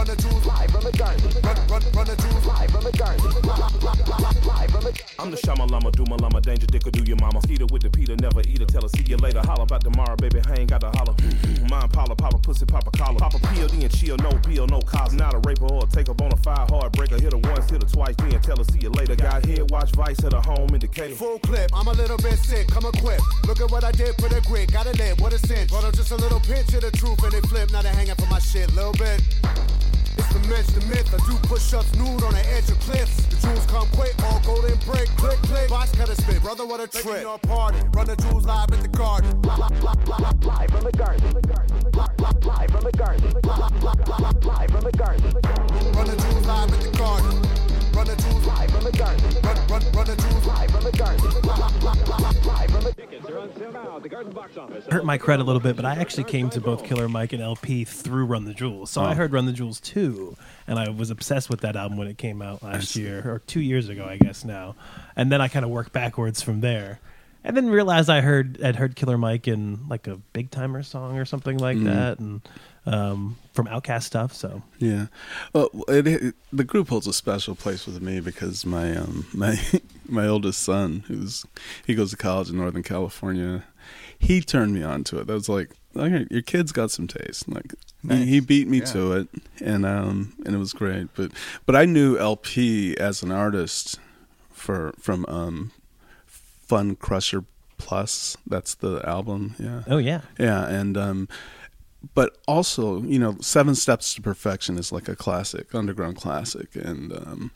run the jewels live from the garden. Run, run, run the jewels live from the garden. Live from the.
I'm the Shama Lama, do my llama, danger dick or do your mama. Eater with the Peter, never eat her, tell her see you later. Holla about tomorrow, baby, I ain't got to holler. Mine Paula, Papa pussy, Papa collar. Papa P O D and chill, no bill, no cause. Not a raper or a take up on a fire heartbreaker. Hit her once, hit her twice, then tell her see you later. Got here, watch Vice, hit a home indicator.
Full clip, I'm a little bit sick, come equipped. Look at what I did for the grit, gotta live, what a cinch. Brought up just a little pinch of the truth and they flip. Now they hanging for my shit, little bit. It's the myth, the myth. I do push-ups nude on the edge of cliffs. The jewels come quick, all golden brick. Click, click. Box cutter spit, brother, what a trip. Your party, run the jewels live at the garden.
Live from the garden. Live from the garden. Live from the garden.
Run the jewels live at the garden. Run the jewels
Live from the garden.
Run, run, run the jewels
Live from the garden. Live from the.
Tickets are on sale now at the Garden Box Office.
Hurt my credit a little bit, but I actually came to both Killer Mike and L P through Run the Jewels. So I heard Run the Jewels too, and I was obsessed with that album when it came out last year, or two years ago, I guess now. And then I kind of worked backwards from there. And then realized I heard I'd heard Killer Mike in like a Big Timer song or something like
Mm.
that, and um, from Outkast stuff. So
Yeah, well, it, it, the group holds a special place with me because my um, my my oldest son, who's he goes to college in Northern California, he turned me on to it. That was like, okay, your kid's got some taste. Like
Nice.
he, he beat me
Yeah.
to it, and um, and it was great. But but I knew L P as an artist for from um, Fun Crusher Plus. That's the album. Yeah.
oh yeah,
Yeah, and um, but also, you know, Seven Steps to Perfection is like a classic, underground classic, and um,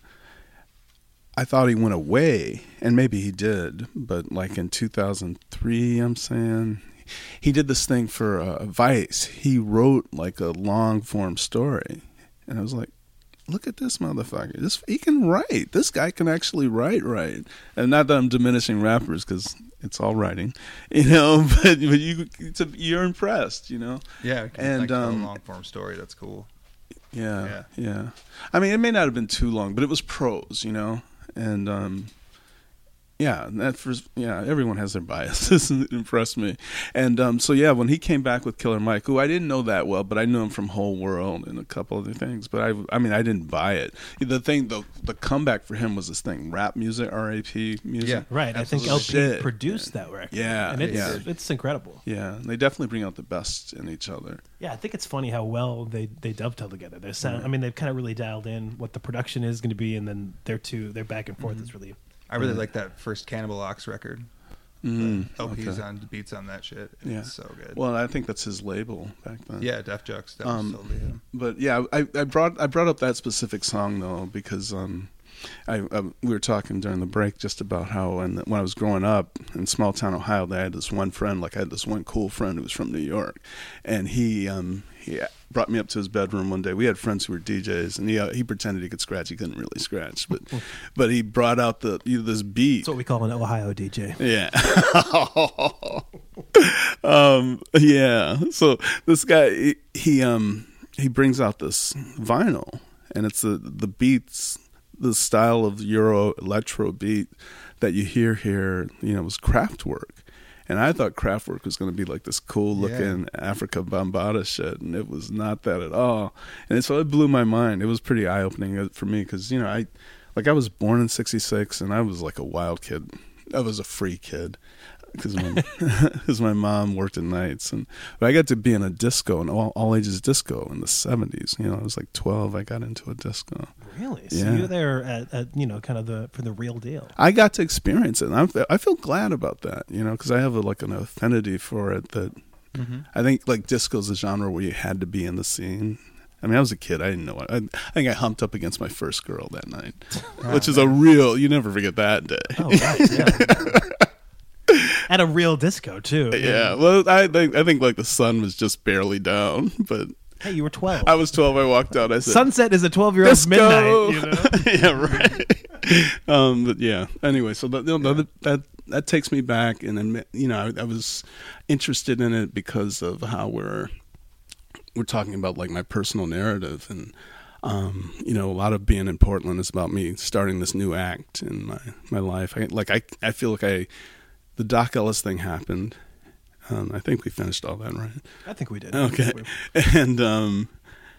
I thought he went away, and maybe he did, but like in two thousand three, I'm saying, he did this thing for uh, Vice. He wrote like a long form story, and I was like, look at this motherfucker. This he can write. This guy can actually write, right? And not that I'm diminishing rappers because it's all writing, you know. But, but you, it's a, you're impressed, you know.
Yeah,
And,
like tell
um,
a long form story. That's cool.
Yeah,
Yeah.
yeah, I mean, it may not have been too long, but it was prose, you know. And um, yeah, and that first, yeah, everyone has their biases. It impressed me. And um, so yeah, when he came back with Killer Mike, who I didn't know that well, but I knew him from Whole World and a couple other things. But I, I mean, I didn't buy it. The thing, the the comeback for him was this thing, rap music, R A P music.
Yeah.
right. I think
Absolutely.
L P
Shit.
produced that record.
Yeah,
and it's
yeah.
it's incredible.
Yeah, they definitely bring out the best in each other.
Yeah, I think it's funny how well they, they dovetail together. Their sound, I mean, they've kind of really dialed in what the production is going to be, and then their two, their back and forth is really.
I really like that first Cannibal Ox record.
Mm,
L P's
okay.
on the beats on that shit.
Yeah.
It's so good.
Well, I think that's his label back then.
yeah, Def Jux. That
Um,
was totally him.
But yeah, I, I brought I brought up that specific song though because um, I, I we were talking during the break just about how and when I was growing up in small town Ohio, I had this one friend, like I had this one cool friend who was from New York, and he um he brought me up to his bedroom one day. We had friends who were D Js, and he uh, he pretended he could scratch. He couldn't really scratch, but but he brought out the you know, this beat.
That's what we call an Ohio D J.
Yeah. um, yeah. So this guy, he, he um he brings out this vinyl, and it's the the beats, the style of Euro electro beat that you hear here. You know, was Kraftwerk. And I thought Kraftwerk was going to be like this cool looking
Yeah.
Africa Bambaataa shit, and it was not that at all. And so it blew my mind. It was pretty eye opening for me because you know I, like I was born in sixty-six, and I was like a wild kid. I was a free kid because my, 'cause my mom worked at nights, and but I got to be in a disco, an all, all ages disco in the seventies. You know, I was like twelve. I got into a disco.
Really? So
Yeah.
you're there at, at you know kind of the for the real deal.
I got to experience it, and I'm, I feel glad about that, you know, because I have a, like an affinity for it that I think like disco's a genre where you had to be in the scene. I mean, I was a kid. I didn't know it. I, I think I humped up against my first girl that night, which is a real, you never forget that day.
Oh, right. Yeah. At a real disco too.
Yeah, well, I think I think like the sun was just barely down, but
Hey, you were twelve.
I was twelve. I walked out. I said,
Sunset is a twelve-year-old's
"Disco!"
midnight. You know?
Yeah, right. um, but yeah. Anyway, so that, you know, that that that takes me back, and then you know, I, I was interested in it because of how we're we're talking about like my personal narrative, and um, you know, a lot of being in Portland is about me starting this new act in my my life. I, like I I feel like I the Doc Ellis thing happened. Um, I think we finished all that, right?
I think we did.
Okay. And, um,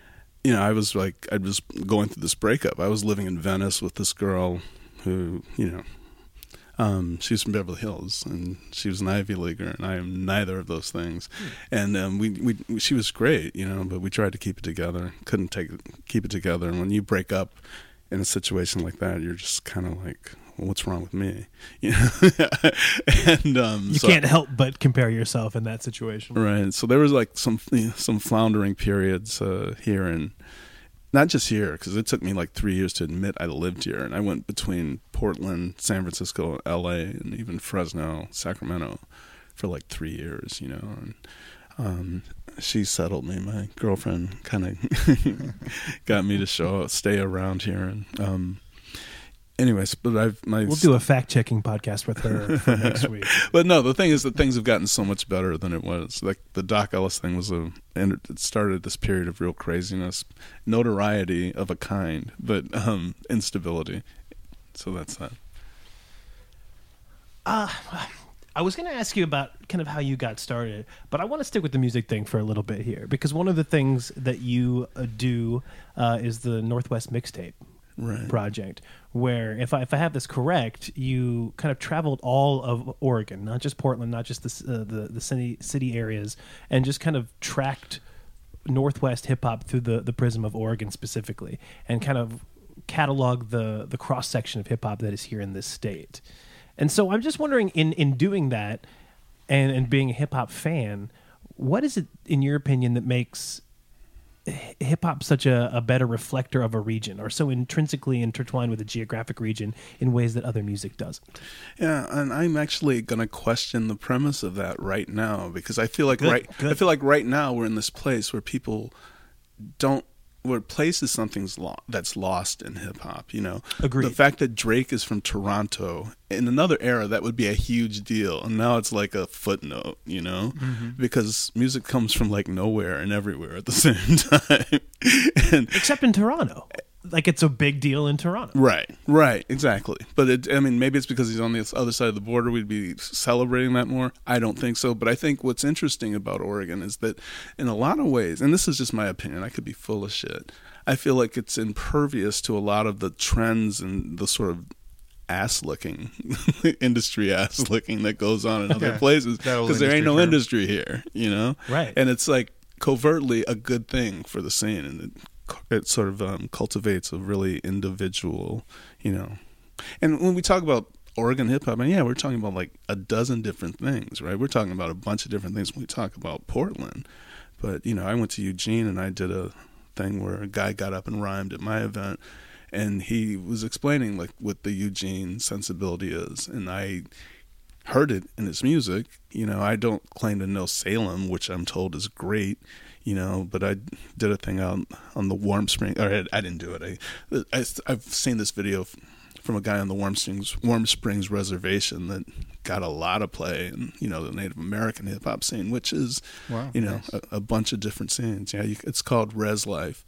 you know, I was like, I was going through this breakup. I was living in Venice with this girl who, you know, um, she was from Beverly Hills, and she was an Ivy Leaguer, and I am neither of those things. Mm. And um, we, we, she was great, you know, but we tried to keep it together. Couldn't take keep it together. And when you break up in a situation like that, you're just kind of like, well, what's wrong with me? You know, and um,
you
so
can't help but compare yourself in that situation,
right? So there was like some you know, some floundering periods uh, here, and not just here, because it took me like three years to admit I lived here, and I went between Portland, San Francisco, L A, and even Fresno, Sacramento, for like three years. You know, and um, she settled me. My girlfriend kind of got me to show stay around here, and. Um, Anyways, but I've my
we'll do a fact checking podcast with her for next week.
But no, the thing is that things have gotten so much better than it was. Like the Doc Ellis thing was a, and it started this period of real craziness, notoriety of a kind, but um, instability. So that's that.
Uh, I was going to ask you about kind of how you got started, but I want to stick with the music thing for a little bit here, because one of the things that you uh, do uh, is the Northwest Mixtape. Right. Project, where if I if I have this correct, you kind of traveled all of Oregon, not just Portland, not just the uh, the the city city areas, and just kind of tracked Northwest hip hop through the, the prism of Oregon specifically, and kind of catalog the the cross section of hip hop that is here in this state. And so I'm just wondering, in in doing that, and and being a hip hop fan, what is it in your opinion that makes hip hop such a, a better reflector of a region, or so intrinsically intertwined with a geographic region in ways that other music doesn't?
Yeah, and I'm actually going to question the premise of that right now, because I feel like
good,
right
good.
I feel like right now we're in this place where people don't where place is something lo- that's lost in hip hop, you know.
Agreed.
The fact that Drake is from Toronto, in another era that would be a huge deal, and now it's like a footnote, you know, mm-hmm. because music comes from like nowhere and everywhere at the same time. and,
Except in Toronto. Like it's a big deal in Toronto.
Right, right, exactly. But it, I mean, maybe it's because he's on the other side of the border, we'd be celebrating that more. I don't think so. But I think what's interesting about Oregon is that in a lot of ways, and this is just my opinion, I could be full of shit, I feel like it's impervious to a lot of the trends and the sort of ass-licking, industry ass-licking that goes on in other places, because there ain't no term. industry here, you know?
Right.
And it's like covertly a good thing for the scene, and it, it sort of um, cultivates a really individual, you know. And when we talk about Oregon hip hop, and yeah, we're talking about like a dozen different things, right? We're talking about a bunch of different things when we talk about Portland. But, you know, I went to Eugene and I did a thing where a guy got up and rhymed at my event, and he was explaining like what the Eugene sensibility is, and I heard it in his music. You know, I don't claim to know Salem, which I'm told is great, you know, but I did a thing out on the Warm Springs. Or I, I didn't do it. I, I, I've seen this video from a guy on the Warm Springs, Warm Springs Reservation that got a lot of play in, you know, the Native American hip hop scene, which is, wow, you know, nice. a, a bunch of different scenes. Yeah, you, it's called Res Life.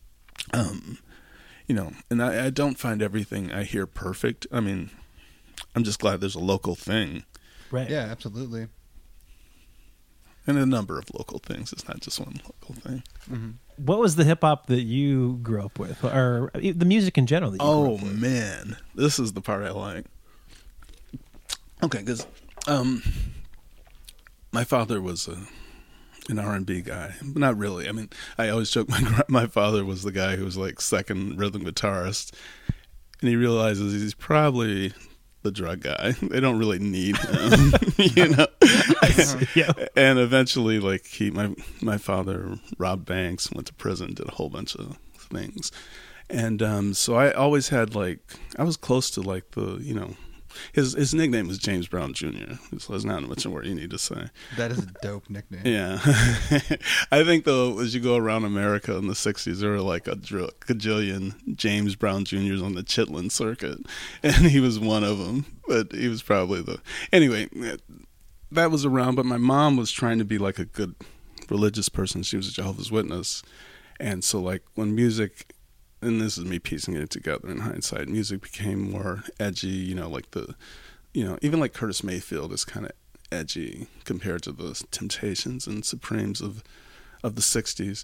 Um, you know, and I, I don't find everything I hear perfect. I mean, I'm just glad there's a local thing.
Right.
Yeah, absolutely.
And a number of local things. It's not just one local thing.
Mm-hmm. What was the hip hop that you grew up with, or the music in general that you
oh,
grew up with?
Man, this is the part I like. Okay, because um, my father was a, an R and B guy. Not really. I mean, I always joke my my father was the guy who was like second rhythm guitarist, and he realizes he's probably the drug guy. They don't really need him, you know.
Yeah.
And eventually, like he, my my father robbed banks, went to prison, did a whole bunch of things, and um, so I always had like I was close to like the you know. His his nickname was James Brown Junior So there's not much more you need to say.
That is a dope nickname.
Yeah. I think, though, as you go around America in the sixties, there were like a gajillion James Brown Juniors on the Chitlin circuit, and he was one of them. But he was probably the... Anyway, that was around, but my mom was trying to be like a good religious person. She was a Jehovah's Witness. And so, like, when music... And this is me piecing it together in hindsight. Music became more edgy, you know, like the, you know, even like Curtis Mayfield is kind of edgy compared to the Temptations and Supremes of, of the sixties.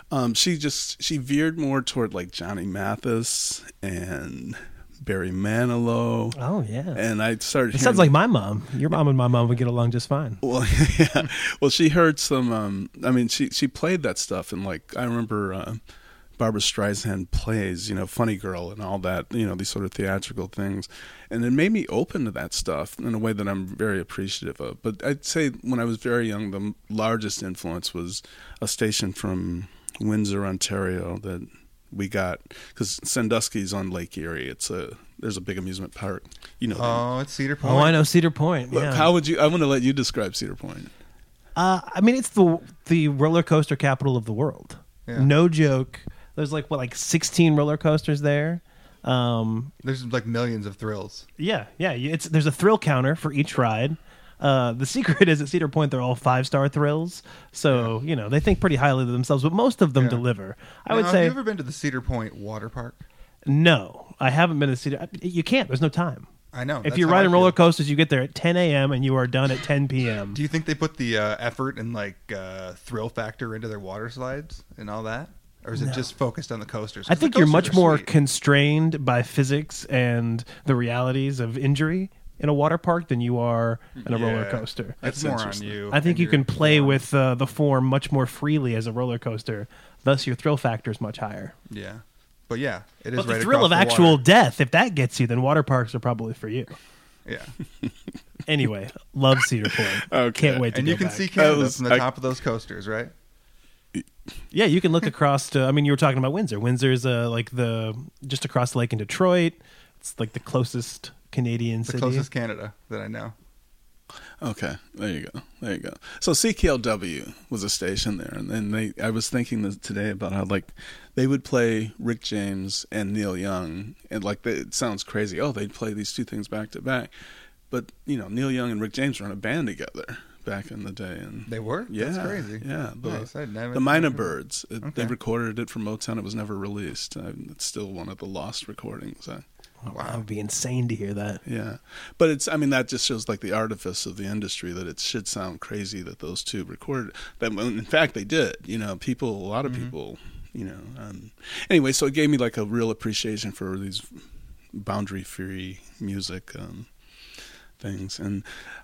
Um, she just she veered more toward like Johnny Mathis and Barry Manilow.
Oh yeah.
And I started.
It sounds like my mom. Your mom and my mom would get along just fine.
Well, yeah. Well, she heard some. Um, I mean, she she played that stuff, and like I remember uh, Barbra Streisand plays, you know, Funny Girl and all that, you know, these sort of theatrical things, and it made me open to that stuff in a way that I'm very appreciative of. But I'd say when I was very young, the largest influence was a station from Windsor, Ontario, that we got because Sandusky's on Lake Erie. It's a there's a big amusement park. You know.
Oh, it's Cedar Point.
Oh, I know Cedar Point.
Look,
Yeah.
how would you? I want to let you describe Cedar Point.
Uh, I mean, it's the the roller coaster capital of the world.
Yeah.
No joke. There's like what, like sixteen roller coasters there. Um,
There's like millions of thrills.
yeah, yeah. It's there's a thrill counter for each ride. Uh, the secret is at Cedar Point they're all five star thrills, so you know they think pretty highly of themselves, but most of them
Yeah.
deliver. I
Now,
would
have
say
you ever been to the Cedar Point water park?
no. I haven't been to Cedar. You can't. There's no time.
I know.
If
that's
you're
how I
riding roller
feel.
coasters, you get there at ten a.m. and you are done at ten p.m.
Do you think they put the uh, effort and like uh, thrill factor into their water slides and all that, or is it
No.
just focused on the coasters?
I
'Cause the
think you're much
coasters are
more
sweet.
constrained by physics and the realities of injury in a water park than you are in a roller
Yeah.
coaster.
It's
That's
more on
interesting.
you.
I think
and
you
your
can play
form.
with uh, the form much more freely as a roller coaster. Thus, your thrill factor is much higher.
Yeah, but yeah, it is.
But
right
the thrill
across
of
the
actual
water.
death, if that gets you, then water parks are probably for you.
Yeah,
Anyway, love Cedar Point.
Okay.
Can't wait to
and
go
you can
back.
see Canada
was-
from the
I-
top of those coasters, right?
Yeah, you can look across to. I mean, you were talking about Windsor. Windsor's uh, like the just across the lake in Detroit. It's like the closest Canadian
The
city.
closest Canada that I know.
Okay, there you go, there you go. So C K L W was a station there, and then they. I was thinking this today about how like they would play Rick James and Neil Young, and like they, it sounds crazy. Oh, they'd play these two things back to back, but you know Neil Young and Rick James were in a band together back in the day, and
They were.
yeah,
That's crazy.
Yeah, the,
Nice. I'd never-
the Minor Birds. It, They
Okay.
recorded it for Motown. It was never released. I, it's still one of the lost recordings. I,
That would be insane to hear that.
Yeah, but it's. I mean, that just shows like the artifice of the industry that it should sound crazy that those two recorded that. In fact, they did. You know, people. A lot of people. You know. Um, anyway, so it gave me like a real appreciation for these boundary-free music um, things, and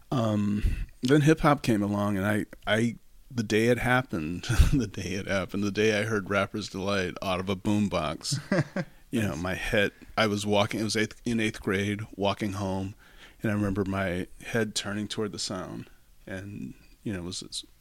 um, then hip hop came along, and I, I, the day it happened, the day it happened, the day I heard Rapper's Delight out of a boombox. You know, my head, I was walking, it was eighth, in eighth grade, walking home, and I remember my head turning toward the sound. And, you know, it was this,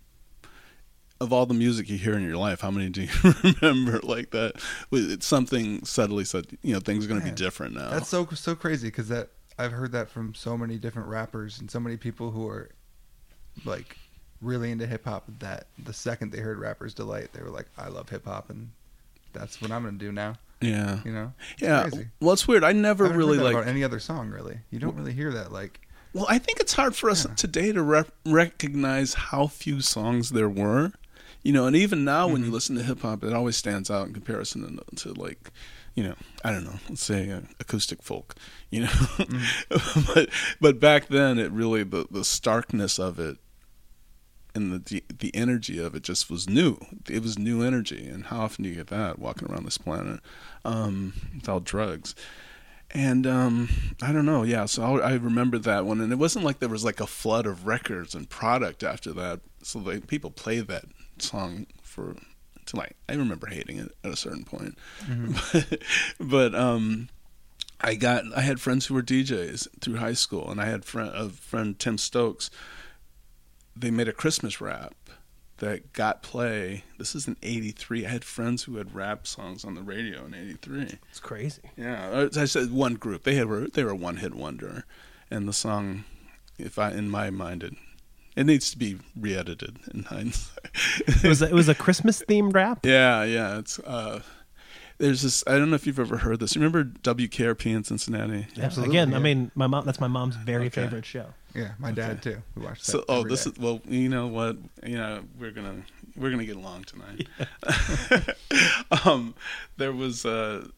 of all the music you hear in your life, how many do you remember like that? It's something subtly said, you know, things are going to be
Man,
different now.
That's so so crazy because that I've heard that from so many different rappers and so many people who are like really into hip hop. That the second they heard Rapper's Delight, they were like, "I love hip hop," and that's what I'm gonna do now.
yeah.
You know? It's
Yeah.
crazy.
Well, it's weird. I
I
never
haven't
really
heard that
like
about any other song. Really, you don't really hear that. Like,
Well, I think it's hard for us
Yeah.
today to rep- recognize how few songs there were. You know, and even now when you listen to hip hop, it always stands out in comparison to, to like, you know, I don't know, let's say uh, acoustic folk, you know. but but back then, it really, the, the starkness of it and the, the the energy of it just was new. It was new energy. And how often do you get that walking around this planet um, without drugs? And um, I don't know, yeah. So I, I remember that one, and it wasn't like there was like a flood of records and product after that. So like people played that song for to like I remember hating it at a certain point, but, but um, I got I had friends who were D Js through high school, and I had friend a friend Tim Stokes. They made a Christmas rap that got play. This is in eighty-three. I had friends who had rap songs on the radio in eighty-three.
It's crazy.
Yeah, I said one group. They had were they were a one hit wonder, and the song, if I in my mind, it it needs to be re-edited in hindsight.
It was a, it was a Christmas themed rap.
yeah, yeah. It's uh, there's this. I don't know if you've ever heard this. Remember W K R P in Cincinnati?
Yeah,
Absolutely,
Again,
yeah.
I mean, my mom. That's my mom's very
Okay.
favorite show.
yeah, my dad too. We watched that.
So, oh,
every
this
day.
is well. You know what? You know we're gonna we're gonna get along tonight. um, there was uh,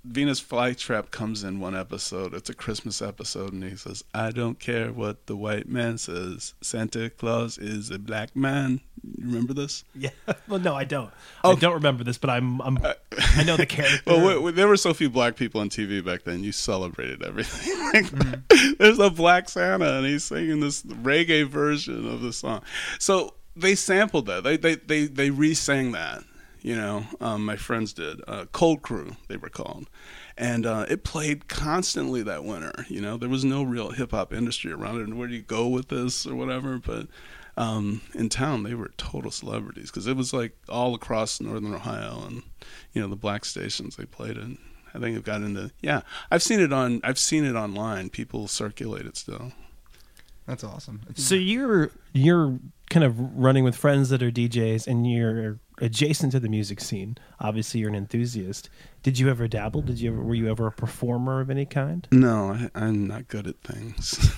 Venus Flytrap comes in one episode. It's a Christmas episode, and he says, "I don't care what the white man says. Santa Claus is a black man." You remember this?
Yeah. Well, no, I don't.
Oh.
I don't remember this, but I'm, I'm I know the character.
Well, we, we, there were so few black people on T V back then. You celebrated everything. Like, mm-hmm. There's a black Santa, and he's singing this reggae version of the song. So they sampled that. They they they they re-sang that. You know, um, my friends did. Uh, Cold Crew, they were called. And uh, it played constantly that winter. You know, there was no real hip-hop industry around it. And where do you go with this or whatever? But um, in town, they were total celebrities because it was like all across northern Ohio and, you know, the black stations they played in. I think it got into, yeah. I've seen it on, I've seen it online. People circulate it still.
That's awesome. It's
So you're you're kind of running with friends that are D Js, and you're adjacent to the music scene. Obviously, you're an enthusiast. Did you ever dabble? Did you ever? Were you ever a performer of any kind?
No, I, I'm not good at things.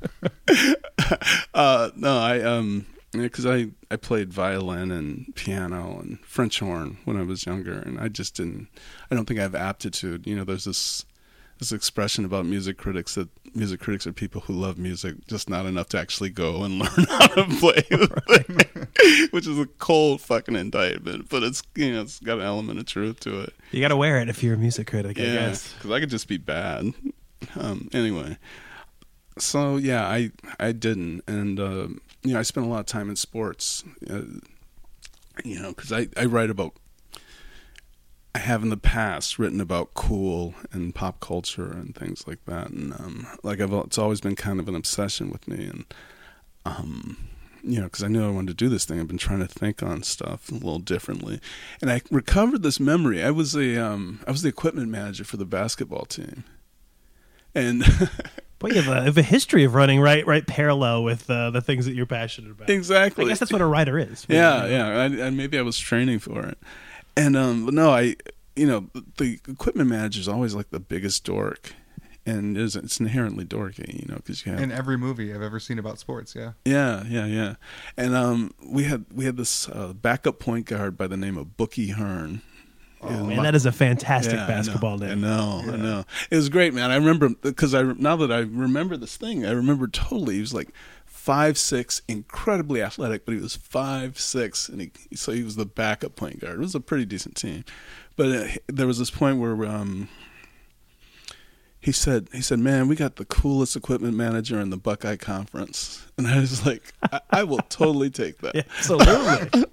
uh, no, I um, because I I played violin and piano and French horn when I was younger, and I just didn't. I don't think I have aptitude. You know, there's this. This expression about music critics that music critics are people who love music, just not enough to actually go and learn how to play the thing, which is a cold fucking indictment. But it's, you know, it's got an element of truth to it.
You got to wear it if you're a music critic, I
Yeah,
guess.
because I could just be bad. Um, anyway, so yeah, I I didn't, and uh, you know, I spent a lot of time in sports. Uh, you know, because I I write about. I have in the past written about cool and pop culture and things like that, and um, like I've, it's always been kind of an obsession with me, and um, you know, because I knew I wanted to do this thing. I've been trying to think on stuff a little differently, and I recovered this memory. I was a um, I was the equipment manager for the basketball team, and
Boy, you have a, you have a history of running right right parallel with uh, the things that you're passionate about.
exactly.
I guess that's what a writer is.
Yeah, yeah. I, I, maybe I was training for it. And, um, but no, I, you know, the equipment manager is always like the biggest dork. And it's, it's inherently dorky, you know, because you have.
in every movie I've ever seen about sports, yeah.
Yeah, yeah, yeah. And um, we had we had this uh, backup point guard by the name of Bookie Hearn.
Oh, man, that is a fantastic
Yeah,
basketball
I
name.
know, I know,
Yeah.
I know. It was great, man. I remember, because I, now that I remember this thing, I remember totally. He was like five six, incredibly athletic, but he was five six, and he, so he was the backup point guard. It was a pretty decent team. But uh, there was this point where um, he said, he said, man, we got the coolest equipment manager in the Buckeye Conference. And I was like, I, I will totally take that.
Yeah, absolutely.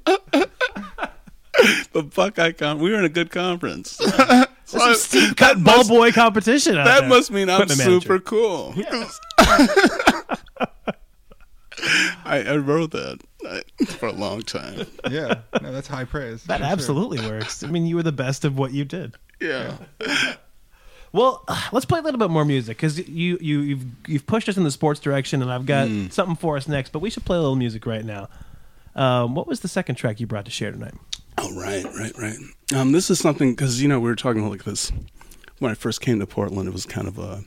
The Buckeye Conference, we were in a good conference.
Some steep cut ball
must-
boy competition out
That
there.
must mean I'm
Equipment manager.
super cool.
Yes.
I, I wrote that I, for a long time.
Yeah, no, that's high praise.
That
for sure.
absolutely works. I mean, you were the best of what you did.
Yeah.
Well, let's play a little bit more music because you, you, you've you've pushed us in the sports direction, and I've got
Mm.
something for us next. But we should play a little music right now. Um, what was the second track you brought to share tonight?
Oh, right, right, right. Um, this is something, because, you know, we were talking about like this. When I first came to Portland, it was kind of a...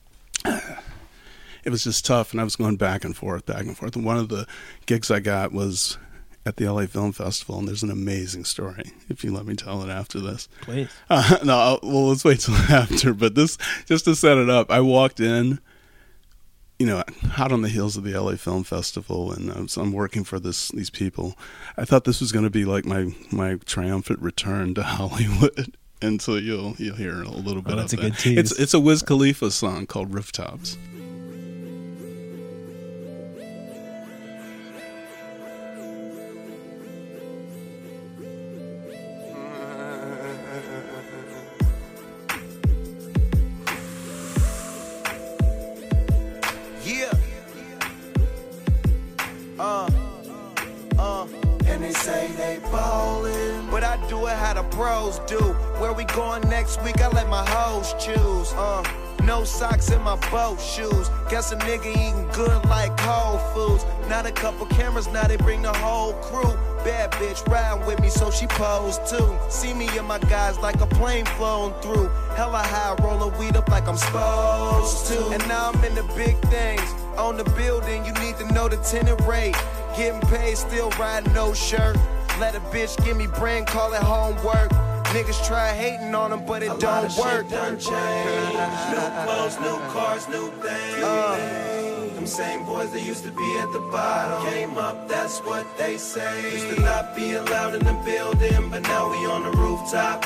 It was just tough, and I was going back and forth, back and forth. And one of the gigs I got was at the L A Film Festival, and there's an amazing story, if you let me tell it after this.
Please.
Uh, no, I'll, well, let's wait till after. But this, just to set it up, I walked in, you know, hot on the heels of the L A Film Festival, and I was, I'm working for this these people. I thought this was going to be like my, my triumphant return to Hollywood. And so you'll you'll hear a little bit
Oh, that's
of
a
that.
good tease.
It's it's a Wiz Khalifa song called Rooftops.
Yeah. Uh. Uh. And they say they ballin', but I do it how the pros do. Where we going next week, I let my hoes choose. Uh. No socks in my boat shoes. Guess a nigga eating good like Whole Foods. Not a couple cameras, now they bring the whole crew. Bad bitch riding with me, so she posed too. See me and my guys like a plane flown through. Hella high, rollin' weed up like I'm supposed to. And now I'm in the big things. On the building, you need to know the tenant rate. Getting paid, still riding no shirt. Let a bitch give me brain, call it homework. Niggas try hating on them, but it
A lot
don't
of shit
work.
done changed. New clothes, new cars, new things.
Uh,
Them same boys that used to be at the bottom came up, that's what they say. Used to not be allowed in the building, but now we on the rooftop.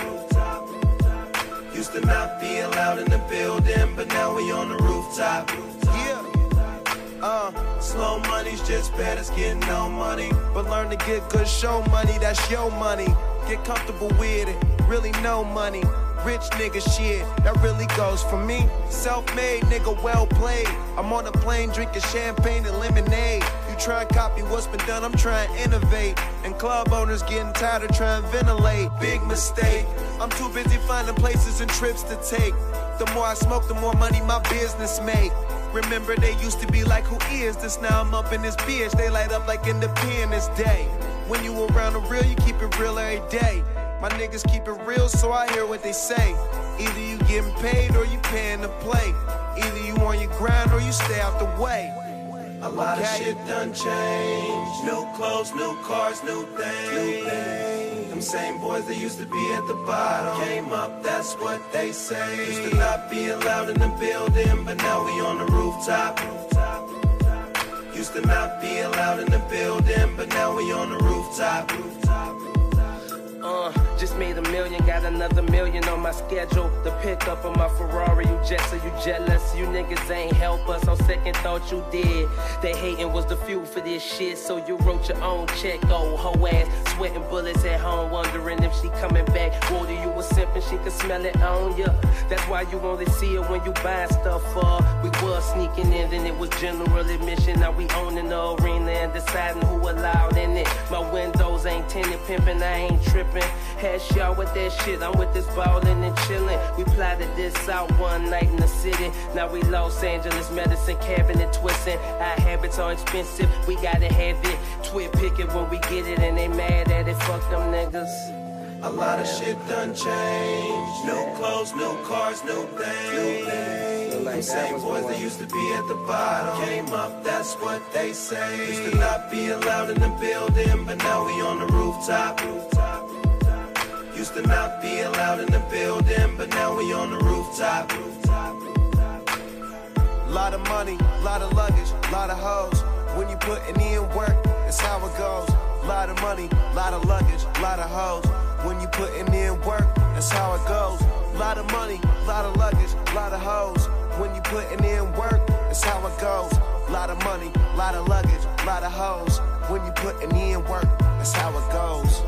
Used to not be allowed in the building, but now we on the rooftop.
yeah. Uh,
Slow money's just bad as getting no money.
but learn to get good show money, that's your money. Get comfortable with it, really no money. Rich nigga shit, that really goes for me. Self-made nigga, well played. I'm on a plane drinking champagne and lemonade. You try and copy what's been done, I'm trying to innovate. And club owners getting tired of trying to ventilate. Big mistake, I'm too busy finding places and trips to take. The more I smoke, the more money my business make. Remember they used to be like, who is this? Now I'm up in this bitch, they light up like Independence Day. When you around the real, you keep it real every day. My niggas keep it real, so I hear what they say. Either you getting paid or you paying to play. Either you on your grind or you stay out the way.
A lot
Okay.
of shit done changed. New clothes, new cars, new things. Them same boys that used to be at the bottom came up, that's what they say. Used to not be allowed in the building, but now we on the rooftop. Used to not be allowed in the building, but now we on the rooftop.
Uh, just made a million, got another million on my schedule. The pickup of my Ferrari, you jet, so you jealous. You niggas ain't help us, on second thought you did. They hating was the fuel for this shit, so you wrote your own check. Oh, hoe ass, sweating bullets at home, wondering if she coming back. Water you was simping, she could smell it on ya. That's why you only see her when you buying stuff for. We was sneaking in, then it was general admission. Now we owning the arena and deciding who allowed in it. My windows ain't tinted, pimping, I ain't tripping. Hash y'all with that shit, I'm with this ballin' and chillin'. We plotted this out one night in the city. Now we Los Angeles, medicine cabinet twisting. Our habits are expensive, we gotta have it. Twit pick it when we get it, and they mad at it. Fuck them niggas.
A lot of shit done changed. New clothes, new cars, new things. Them same boys that used to be at the bottom came up, that's what they say. Used to not be allowed in the building, but now we on the rooftop. Used to not be allowed in the building, but now we on the rooftop.
Lot of money, lot of luggage, lot of hoes. When you putting in work, that's how it goes. Lot of money, lot of luggage, lot of hoes. When you putting in work, that's how it goes. Lot of money, lot of luggage, lot of hoes. When you putting in work, that's how it goes. Lot of money, lot of luggage, lot of hoes. When you putting in work, that's how it goes.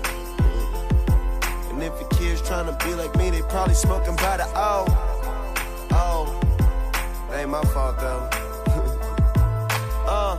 And if your kids tryna be like me, they probably smoking by the O. Oh, that ain't my fault though. uh.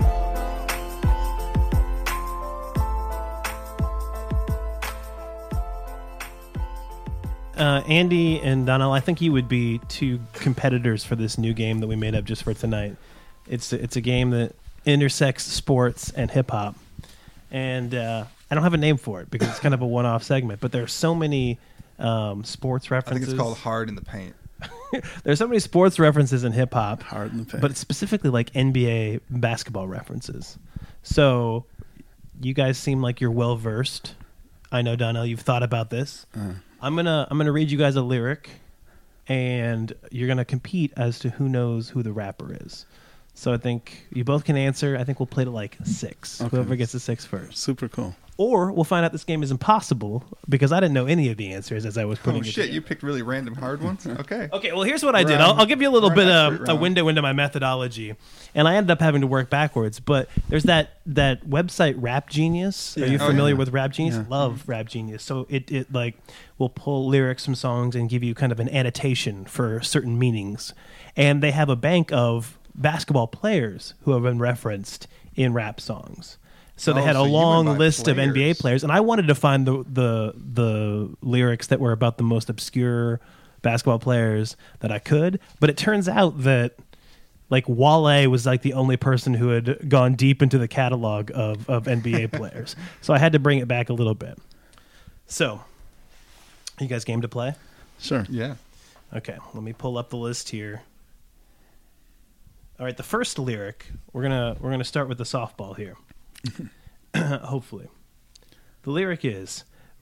Uh, Andy and Donnell, I think you would be two competitors for this new game that we made up just for tonight. It's it's a game that intersects sports and hip hop, and uh, I don't have a name for it because it's kind of a one-off segment. But there are so many um, sports
I
references.
think it's called Hard in the Paint.
There's so many sports references in hip hop,
Hard in the paint.
but specifically like N B A basketball references. So you guys seem like you're well versed. I know, Donnell, you've thought about this.
Uh,
I'm gonna I'm gonna read you guys a lyric, and you're gonna compete as to who knows who the rapper is. So I think you both can answer. I think we'll play to like six.
Okay.
Whoever gets to six first.
super cool.
Or we'll find out this game is impossible because I didn't know any of the answers as I was putting
Oh
it
shit!
together.
You picked really random hard ones. Okay.
Okay, well, here's what I
We're
did.
on-
I'll, I'll give you a little
we're
bit
on
of
expert
a
round.
window into my methodology, and I ended up having to work backwards. But there's that that website Rap Genius. Are
Yeah.
you
Oh,
familiar
yeah.
with Rap Genius?
Yeah.
Love Rap Genius. So it it like will pull lyrics from songs and give you kind of an annotation for certain meanings, and they have a bank of basketball players who have been referenced in rap songs. So they
Oh,
had a
so you went
long
by
list of N B A
players.
players, and I wanted to find the the the lyrics that were about the most obscure basketball players that I could. But it turns out that like Wale was like the only person who had gone deep into the catalog of of N B A players. So I had to bring it back a little bit. So, you guys game to play?
Sure.
Yeah.
Okay, let me pull up the list here. All right, the first lyric, we're gonna we're gonna start with the softball here. Hopefully. The lyric is,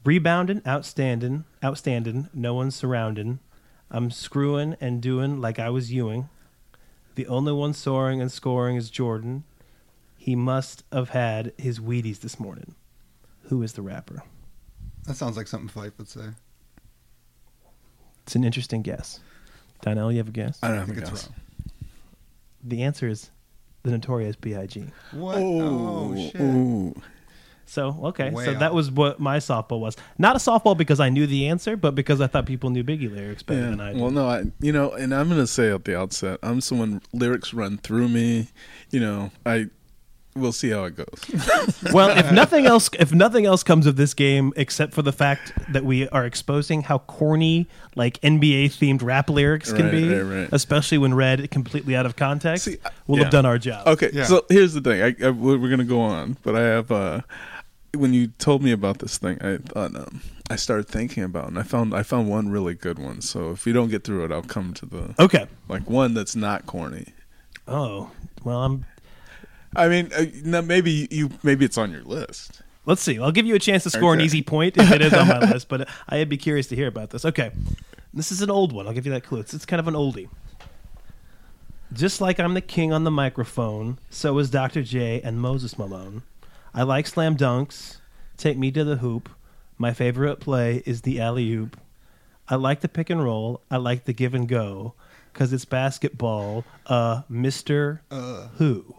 Rebounding, outstanding, outstanding, no one's surrounding. I'm screwing and doing like I was Ewing. The only one soaring and scoring is Jordan. He must have had his Wheaties this morning. Who is the rapper?
That sounds like something Fife would say.
It's an interesting guess. Donnell, you have a guess?
I don't
I
have
think
a
it's
guess.
wrong.
The answer is the Notorious B I G
What?
Oh,
Oh, shit.
ooh.
So, okay.
Way
so that
off.
was what my softball was. Not a softball because I knew the answer, but because I thought people knew Biggie lyrics better
Yeah.
than I did.
Well, no, I you know, and I'm gonna say at the outset, I'm someone lyrics run through me. You know, I we'll see how it goes.
Well, if nothing else, if nothing else comes of this game, except for the fact that we are exposing how corny like N B A themed rap lyrics can
Right,
be,
right, right.
especially when read completely out of context,
See, I-
we'll
yeah.
have done our job.
Okay,
Yeah.
so here's the thing. I, I we're gonna go on, but I have uh, when you told me about this thing, I thought um, I started thinking about, it, and I found I found one really good one. So if we don't get through it, I'll come to the
Okay.
like one that's not corny.
Oh, well, I'm.
I mean, uh, no, maybe you maybe it's on your list.
Let's see. I'll give you a chance to score an
Okay.
easy point if it is on my list, but I'd be curious to hear about this. Okay. This is an old one. I'll give you that clue. It's, it's kind of an oldie. Just like I'm the king on the microphone, so is Doctor J and Moses Malone. I like slam dunks. Take me to the hoop. My favorite play is the alley-oop. I like the pick and roll. I like the give and go because it's basketball. Uh, Mister
Uh.
Who?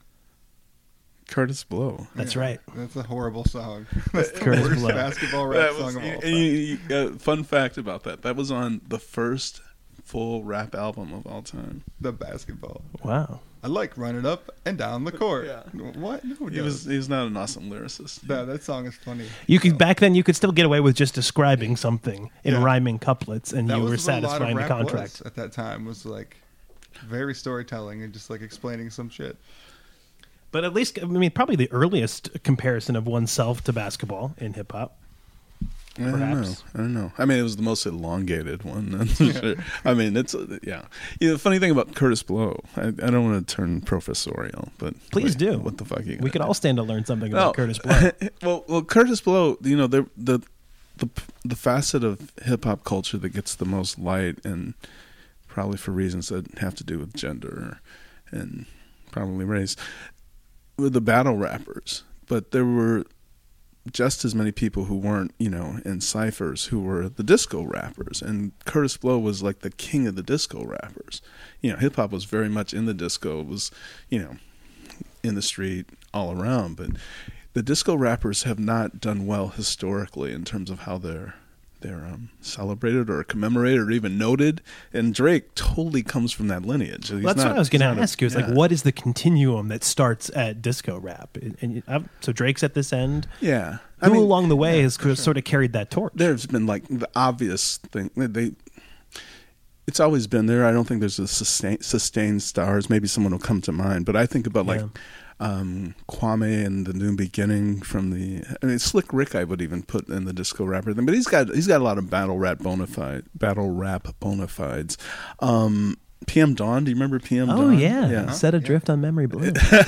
Curtis Blow.
That's
Yeah,
right.
That's a horrible song. That's the
Curtis
worst
Blow.
basketball rap
That
song
was,
of all
and
time.
you, you, uh, fun fact about that: that was on the first full rap album of all time.
The basketball.
Wow.
I like running up and down the court.
Yeah.
What? No,
He was he was not an awesome lyricist.
that, that song is funny.
You could back then you could still get away with just describing something in
Yeah.
rhyming couplets, and
That
you
was
were
what a lot of
satisfying the
rap
contract.
was at that time. Was like very storytelling and just like explaining some shit.
But at least, I mean, probably the earliest comparison of oneself to basketball in hip hop.
I don't know.
Perhaps.
I don't know. I mean, it was the most elongated one. That's for sure. I mean, it's uh, yeah. yeah. The funny thing about Curtis Blow, I, I don't want to turn professorial, but
Please
wait,
do.
What the fuck? You
We
gonna
could
do?
all stand to learn something
No.
about Curtis Blow.
well, well, Curtis Blow. You know, the the the the facet of hip hop culture that gets the most light, and probably for reasons that have to do with gender and probably race, were the battle rappers. But there were just as many people who weren't, you know, in ciphers who were the disco rappers. And Curtis Blow was like the king of the disco rappers. You know, hip hop was very much in the disco. It was, you know, in the street all around. But the disco rappers have not done well historically in terms of how they're they're um, celebrated or commemorated or even noted. And Drake totally comes from that lineage. He's
Well, that's
not-
what I was going
he's
to
not a-
ask you. It's
yeah.
like, what is the continuum that starts at disco rap? And, and I've, so Drake's at this end.
Yeah.
Who
I mean,
along the way
yeah,
has
for sure.
sort of carried that torch?
There's been like the obvious thing. They, it's always been there. I don't think there's a sustain, sustained stars. Maybe someone will come to mind, but I think about like
Yeah.
um, Kwame and the New Beginning from the. I mean, Slick Rick I would even put in the disco rapper thing, but he's got he's got a lot of battle rap bona fide battle rap bona fides. Um, P M Dawn, do you remember P M
Oh
Dawn?
yeah, set adrift on memory blue.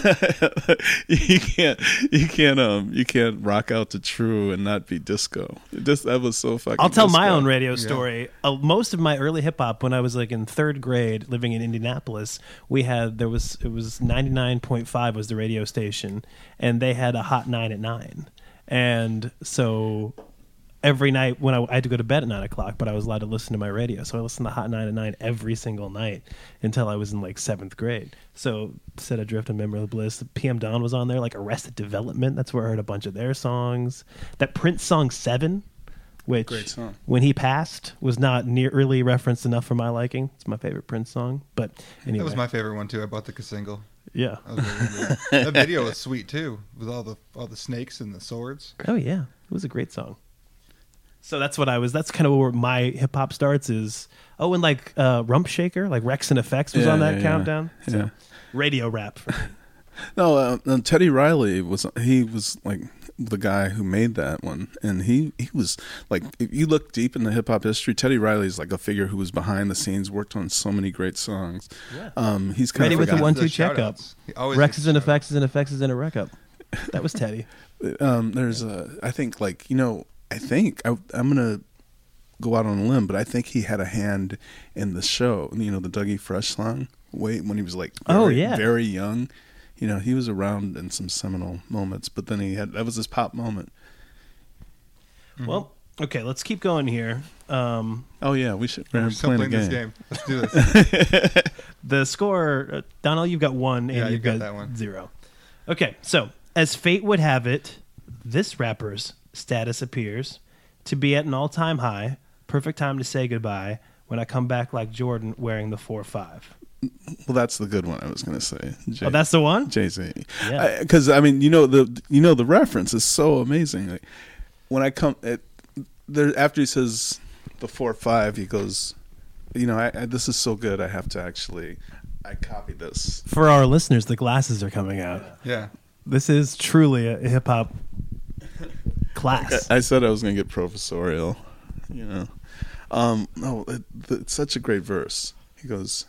you can't you can't um you can't rock out to True and not be disco. This that was so fucking.
I'll tell my
disco.
own radio story. Uh, most of my early hip hop, when I was like in third grade, living in Indianapolis, we had there was it was ninety-nine point five was the radio station, and they had a hot nine at nine, and so every night when I, I had to go to bed at nine o'clock, but I was allowed to listen to my radio, so I listened to Hot Nine at Nine every single night until I was in like seventh grade. So Set Adrift and Memory of Bliss, P M Dawn was on there, like Arrested Development. That's where I heard a bunch of their songs. That Prince song Seven, which
Great song.
when he passed was not nearly referenced enough for my liking. It's my favorite Prince song, but anyway,
That was my favorite one too. I bought the single.
yeah.
That, was really good. That video was sweet too, with all the all the snakes and the swords.
Oh yeah, it was a great song. So that's what I was. That's kind of where my hip hop starts. Is oh, and like uh, Rump Shaker, like Rex and Effects was
Yeah,
on that
yeah,
countdown.
yeah.
So,
Yeah.
radio rap. For me.
No, uh, uh, Teddy Riley was he was like the guy who made that one, and he he was like if you look deep into hip hop history, Teddy Riley's like a figure who was behind the scenes, worked on so many great songs.
Yeah.
Um, he's kind
Ready
of
with the
forgotten.
one two
The
checkup.
shout-outs. He always
Rex
gets
is in
shout-outs.
effects is in effects is in a rec up. That was Teddy.
Um, there's a I think like you know I think I, I'm gonna go out on a limb, but I think he had a hand in the show. You know, the Dougie Fresh song. Wait, when he was like, very,
oh yeah,
very young. You know, he was around in some seminal moments, but then he had that was his pop moment.
Mm-hmm. Well, okay, let's keep going here. Um,
oh yeah, we should. We're,
we're still playing
game.
this game. Let's do this.
The score, uh, Donald, you've got one, and
yeah,
you've got,
got that one.
Zero. Okay, so as fate would have it, this rapper's status appears to be at an all-time high. Perfect time to say goodbye when I come back like Jordan wearing the four five.
Well, that's the good one I was going to say. Jay,
oh, that's the one?
Jay-Z.
Yeah.
Because, I, I mean, you know, the you know the reference is so amazing. Like, when I come, it, there after he says the four five, he goes, you know, I, I, this is so good, I have to actually, I copied this.
For our listeners, the glasses are coming out.
Yeah.
This is truly a hip-hop class.
I, I said I was going to get professorial, you know. Um, no, it, it's such a great verse. He goes,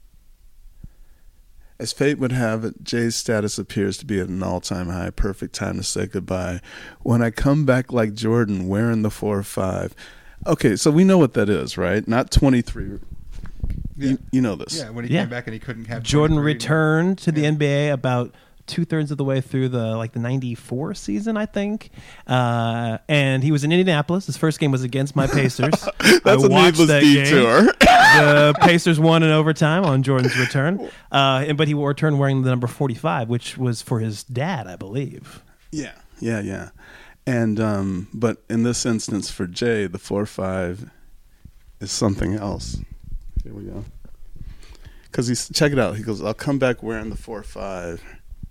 as fate would have it, Jay's status appears to be at an all-time high. Perfect time to say goodbye. When I come back like Jordan, wearing the four five. Okay, so we know what that is, right? Not twenty-three.
Yeah.
You, you know this.
Yeah, when he
Yeah.
came back and he couldn't have
Jordan
twenty-three.
returned to the
Yeah.
N B A about two-thirds of the way through the like the ninety-four season, I think. Uh, and he was in Indianapolis. His first game was against my Pacers.
That's
I
a
watched
needless
that
detour.
game. The Pacers won in overtime on Jordan's return. Uh, and, but he returned wearing the number forty-five, which was for his dad, I believe.
Yeah, yeah, yeah. And um, but in this instance for Jay, the four five is something else. Here we go. Because he's check it out. He goes, "I'll come back wearing the four five.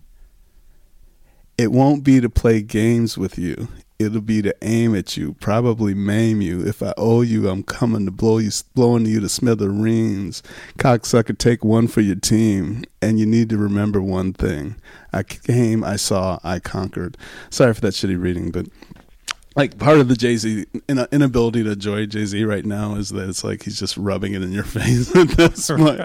It won't be to play games with you. It'll be to aim at you, probably maim you. If I owe you, I'm coming to blow you, blowing you to smithereens. Cocksucker, take one for your team. And you need to remember one thing. I came, I saw, I conquered." Sorry for that shitty reading, but like part of the Jay-Z inability to enjoy Jay-Z right now is that it's like he's just rubbing it in your face at this point.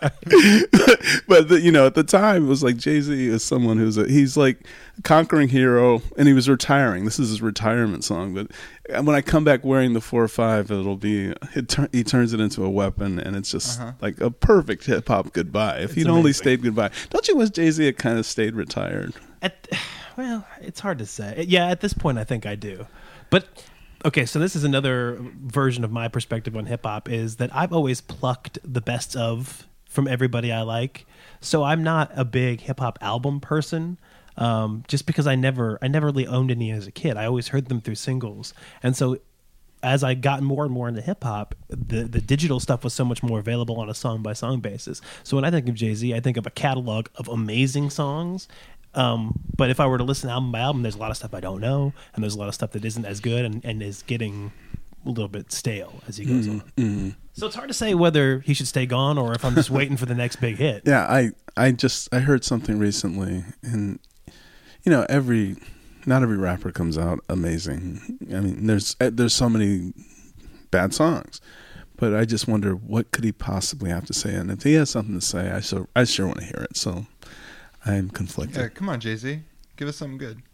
But the, you know, at the time it was like Jay-Z is someone who's a, he's like a conquering hero, and he was retiring. This is his retirement song. But when I come back wearing the four five, it'll be it tur- he turns it into a weapon, and it's just
Uh-huh.
like a perfect hip hop goodbye. If
It's
he'd only
amazing.
stayed goodbye, don't you wish Jay-Z had kind of stayed retired?
At, well, it's hard to say. Yeah, at this point, I think I do. But okay, so this is another version of my perspective on hip hop is that I've always plucked the best of from everybody I like. So I'm not a big hip hop album person, um, just because I never I never really owned any as a kid. I always heard them through singles, and so as I got more and more into hip hop, the the digital stuff was so much more available on a song by song basis. So when I think of Jay-Z, I think of a catalog of amazing songs. Um, but if I were to listen album by album, there's a lot of stuff I don't know, and there's a lot of stuff that isn't as good and, and is getting a little bit stale as he goes
Mm-hmm.
on.
Mm-hmm.
So it's hard to say whether he should stay gone or if I'm just waiting for the next big hit.
Yeah, I I just I heard something recently, and you know, every not every rapper comes out amazing. I mean, there's there's so many bad songs, but I just wonder what could he possibly have to say, and if he has something to say, I sure I sure want to hear it. So I'm conflicted.
Yeah, come on, Jay-Z. Give us something good.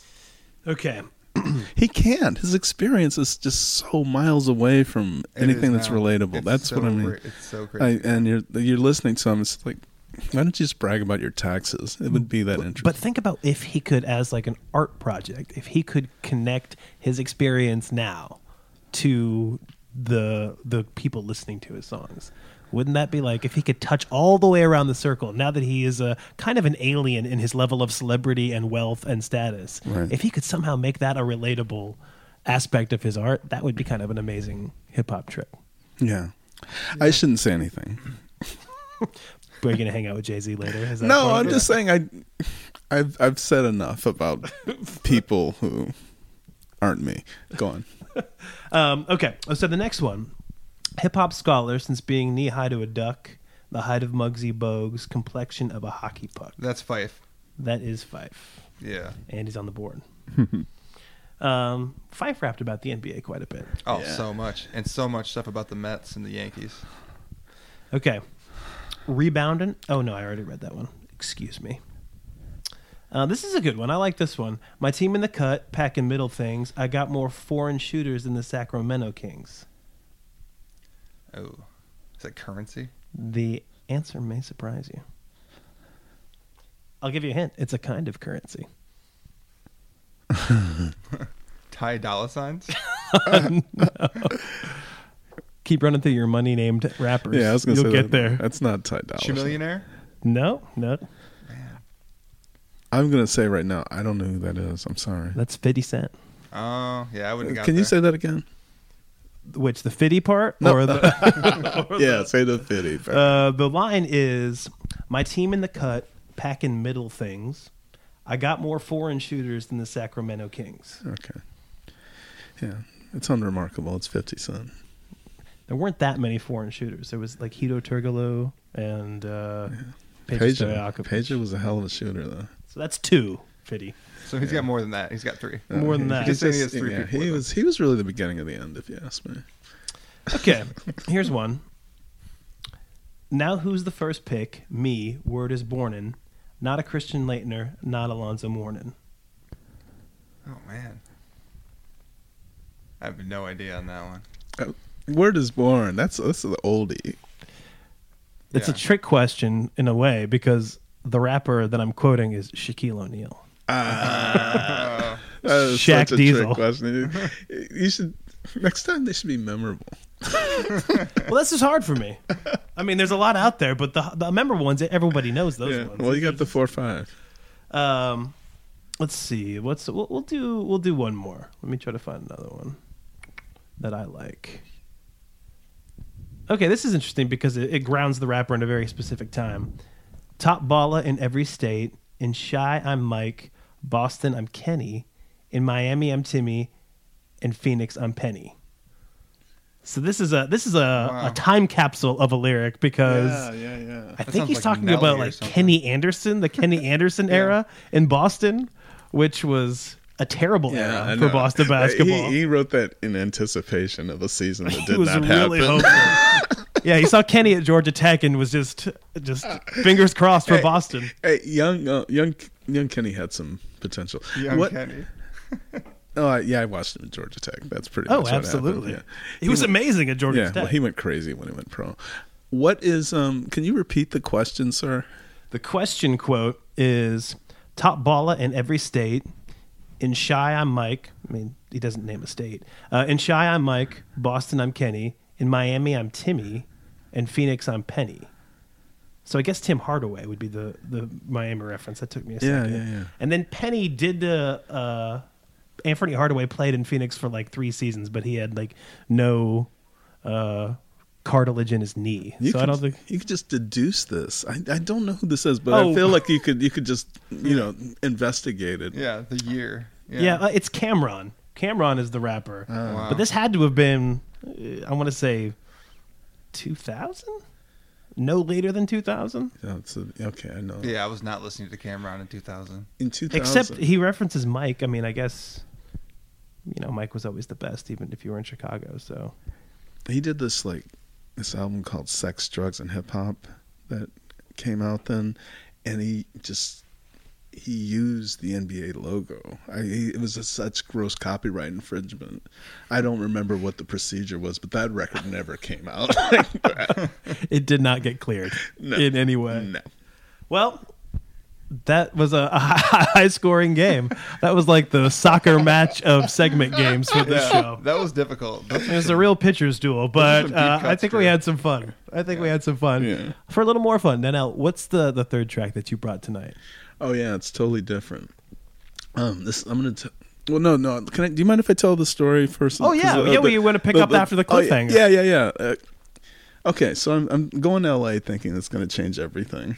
Okay.
He can't. His experience is just so miles away from
It
anything
is
that's
now.
relatable.
It's
That's
so
what I mean.
cra- it's so
I,
crazy.
and you're you're listening to him. It's like, why don't you just brag about your taxes? It would be that interesting.
But think about if he could, as like an art project, if he could connect his experience now to the the people listening to his songs. Wouldn't that be like if he could touch all the way around the circle now that he is a kind of an alien in his level of celebrity and wealth and status?
Right.
If he could somehow make that a relatable aspect of his art, that would be kind of an amazing hip hop trip.
yeah. I shouldn't say anything.
Are you going to hang out with Jay-Z later? Is that
No,
part
I'm
of it?
just saying I, I've I've said enough about people who aren't me. Go on.
Um, okay, so the next one. Hip-hop scholar, since being knee-high to a duck, the height of Muggsy Bogues, complexion of a hockey puck.
That's Fife.
That is Fife.
Yeah.
And he's on the board. um, Fife rapped about the N B A quite a bit.
Oh,
Yeah.
so much. And so much stuff about the Mets and the Yankees.
Okay. Rebounding. Oh, no, I already read that one. Excuse me. Uh, this is a good one. I like this one. My team in the cut, packing middle things. I got more foreign shooters than the Sacramento Kings.
Oh, is that Currency?
The answer may surprise you. I'll give you a hint. It's a kind of currency.
Thai dollar signs?
No. Keep running through your money-named rappers.
Yeah, I was going to say
You'll get
that.
there.
That's not Ty Dolla Sign.
Millionaire?
No, no.
I'm going to say right now, I don't know who that is. I'm sorry.
That's fifty Cent.
Oh, yeah, I wouldn't have got
Can you
there.
say that again?
Which, the fifty part?
No.
Or the, or
Yeah,
the-
say the fifty part.
Uh, the line is, my team in the cut, packing middle things. I got more foreign shooters than the Sacramento Kings.
Okay. Yeah, it's unremarkable. It's fifty Cent.
There weren't that many foreign shooters. There was like Hito Turgolo and uh, Peja
Peja,
Stojakovic.
Peja was a hell of a shooter, though.
So that's two, Fiddy.
So he's got more than that. He's got three.
More than that.
He just said he
Just-
has three
yeah,
people.
he
with
was he was really the beginning of the end, if you ask me.
Okay, here's one. Now who's the first pick? Me, word is born in. Not a Christian Leitner, not Alonzo Mourning.
him. Oh, man. I have no idea on that one.
Uh, Word is born. That's that's the oldie.
It's
Yeah.
a trick question in a way because the rapper that I'm quoting is Shaquille O'Neal.
Ah, that is
Shaq
such a
Diesel.
trick question. You should next time they should be memorable.
Well, that's just hard for me. I mean, there's a lot out there, but the the memorable ones, everybody knows those
Yeah.
ones.
Well, you got the four five.
Um, let's see. What's we'll, we'll do? We'll do one more. Let me try to find another one that I like. Okay, this is interesting because it, it grounds the rapper in a very specific time. Top baller in every state. In Chi, I'm Mike. Boston, I'm Kenny. In Miami, I'm Timmy. In Phoenix, I'm Penny. So this is a this is a,
Wow.
a time capsule of a lyric because
Yeah, yeah, yeah.
I
That
think
sounds
he's
like
talking
Nelly
about
or
like
something.
Kenny Anderson, the Kenny Anderson era in Boston, which was a terrible
Yeah, I
era for
know.
Boston
Uh,
basketball.
He, he wrote that in anticipation of a season that
He
did
was
not
really
happen.
hopeful. Yeah, he saw Kenny at Georgia Tech and was just just fingers crossed for
Hey,
Boston.
Hey, young, uh, young, young Kenny had some potential.
Young
What-
Kenny.
Oh, I- yeah, I watched him at Georgia Tech. That's pretty.
Oh,
much what
absolutely.
happened, yeah.
He was amazing at Georgia
Yeah,
Tech.
well, he went crazy when he went pro. What is? Um, can you repeat the question, sir?
The question quote is top baller in every state. In Chi, I'm Mike. I mean, he doesn't name a state. Uh, in Chi, I'm Mike. Boston, I'm Kenny. In Miami, I'm Timmy. In Phoenix, I'm Penny. So I guess Tim Hardaway would be the, the Miami reference. That took me a
Yeah,
second.
yeah, yeah.
And then Penny did uh, uh, Anthony Hardaway played in Phoenix for like three seasons, but he had like no uh, cartilage in his knee.
You
so
could,
I don't think
you could just deduce this. I, I don't know who this is, but
Oh.
I feel like you could you could just you know investigate it.
Yeah, the year.
Yeah, uh, it's Cameron. Cameron is the rapper.
Wow.
But this had to have been, uh, I want to say, two thousand? No later than two thousand?
Yeah, it's a, okay, I know.
Yeah, I was not listening to Cameron in two thousand.
In two thousand,
Except he references Mike. I mean, I guess, you know, Mike was always the best, even if you were in Chicago. So
he did this like this album called Sex, Drugs, and Hip Hop that came out then, and he just he used the N B A logo. I, he, it was a, such gross copyright infringement. I don't remember what the procedure was, but that record never came out.
it did not get cleared
No.
in any way.
No.
Well, that was a, a high scoring game. That was like the soccer match of segment games for this
Yeah,
show.
that was difficult. Those
It was a real pitcher's duel, but
some deep
uh, I
cuts,
think
Drew.
we had some fun. I think we had some fun.
Yeah.
For a little more fun, Nanelle, what's the, the third track that you brought tonight?
Oh yeah, it's totally different. Um, this I'm gonna. T- well, no, no. Can I? Do you mind if I tell the story first?
Oh, yeah.
'Cause,
Yeah, we wanna pick up after the
oh, yeah,
cliffhanger.
Yeah, yeah, yeah. Uh, okay, so I'm I'm going to L A thinking it's going to change everything.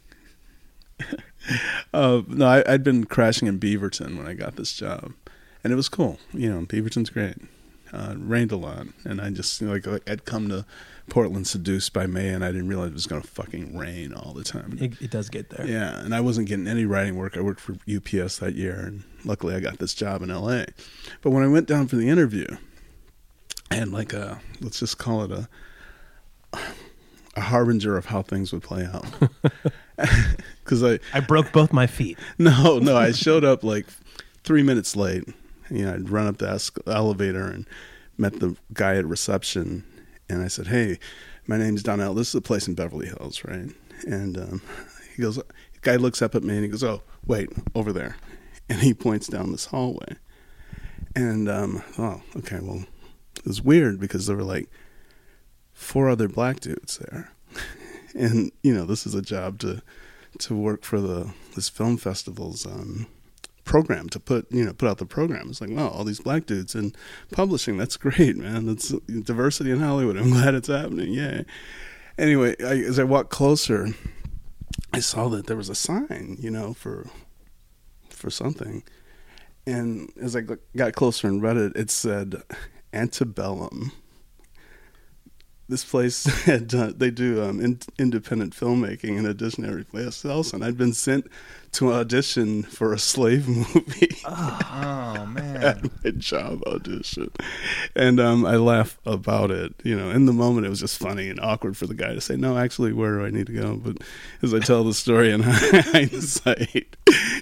uh, no, I, I'd been crashing in Beaverton when I got this job, and it was cool. You know, Beaverton's great. Uh, it rained a lot, and I just you know, like I'd come to Portland seduced by May, and I didn't realize it was going to fucking rain all the time.
It, it does get there.
Yeah, and I wasn't getting any writing work. I worked for U P S that year, and luckily I got this job in L A. But when I went down for the interview, and like a, let's just call it a,
a harbinger of how things would play out. Because I
I broke both my feet.
No, no, I showed up like three minutes late. You know, I'd run up the es- elevator and met the guy at reception, and I said, "Hey, my name's Donnell. This is a place in Beverly Hills, right?" And um, he goes, the guy looks up at me and he goes, "Oh, wait, over there," and he points down this hallway. And um, oh, okay, well, it was weird because there were like four other black dudes there, and you know, this is a job to to work for the this film festival's um, program to put you know put out the program. It's like, wow, all these black dudes in publishing. That's great, man. That's diversity in Hollywood. I'm glad it's happening. Yay. Anyway, I, as I walked closer, I saw that there was a sign, you know, for for something. And as I got closer and read it, it said Antebellum. This place had done, they do um, in, independent filmmaking in addition to everything else, and I'd been sent to audition for a slave movie.
Oh, oh man!
At my job audition, and um, I laugh about it. You know, in the moment, it was just funny and awkward for the guy to say, "No, actually, where do I need to go?" But as I tell the story in hindsight.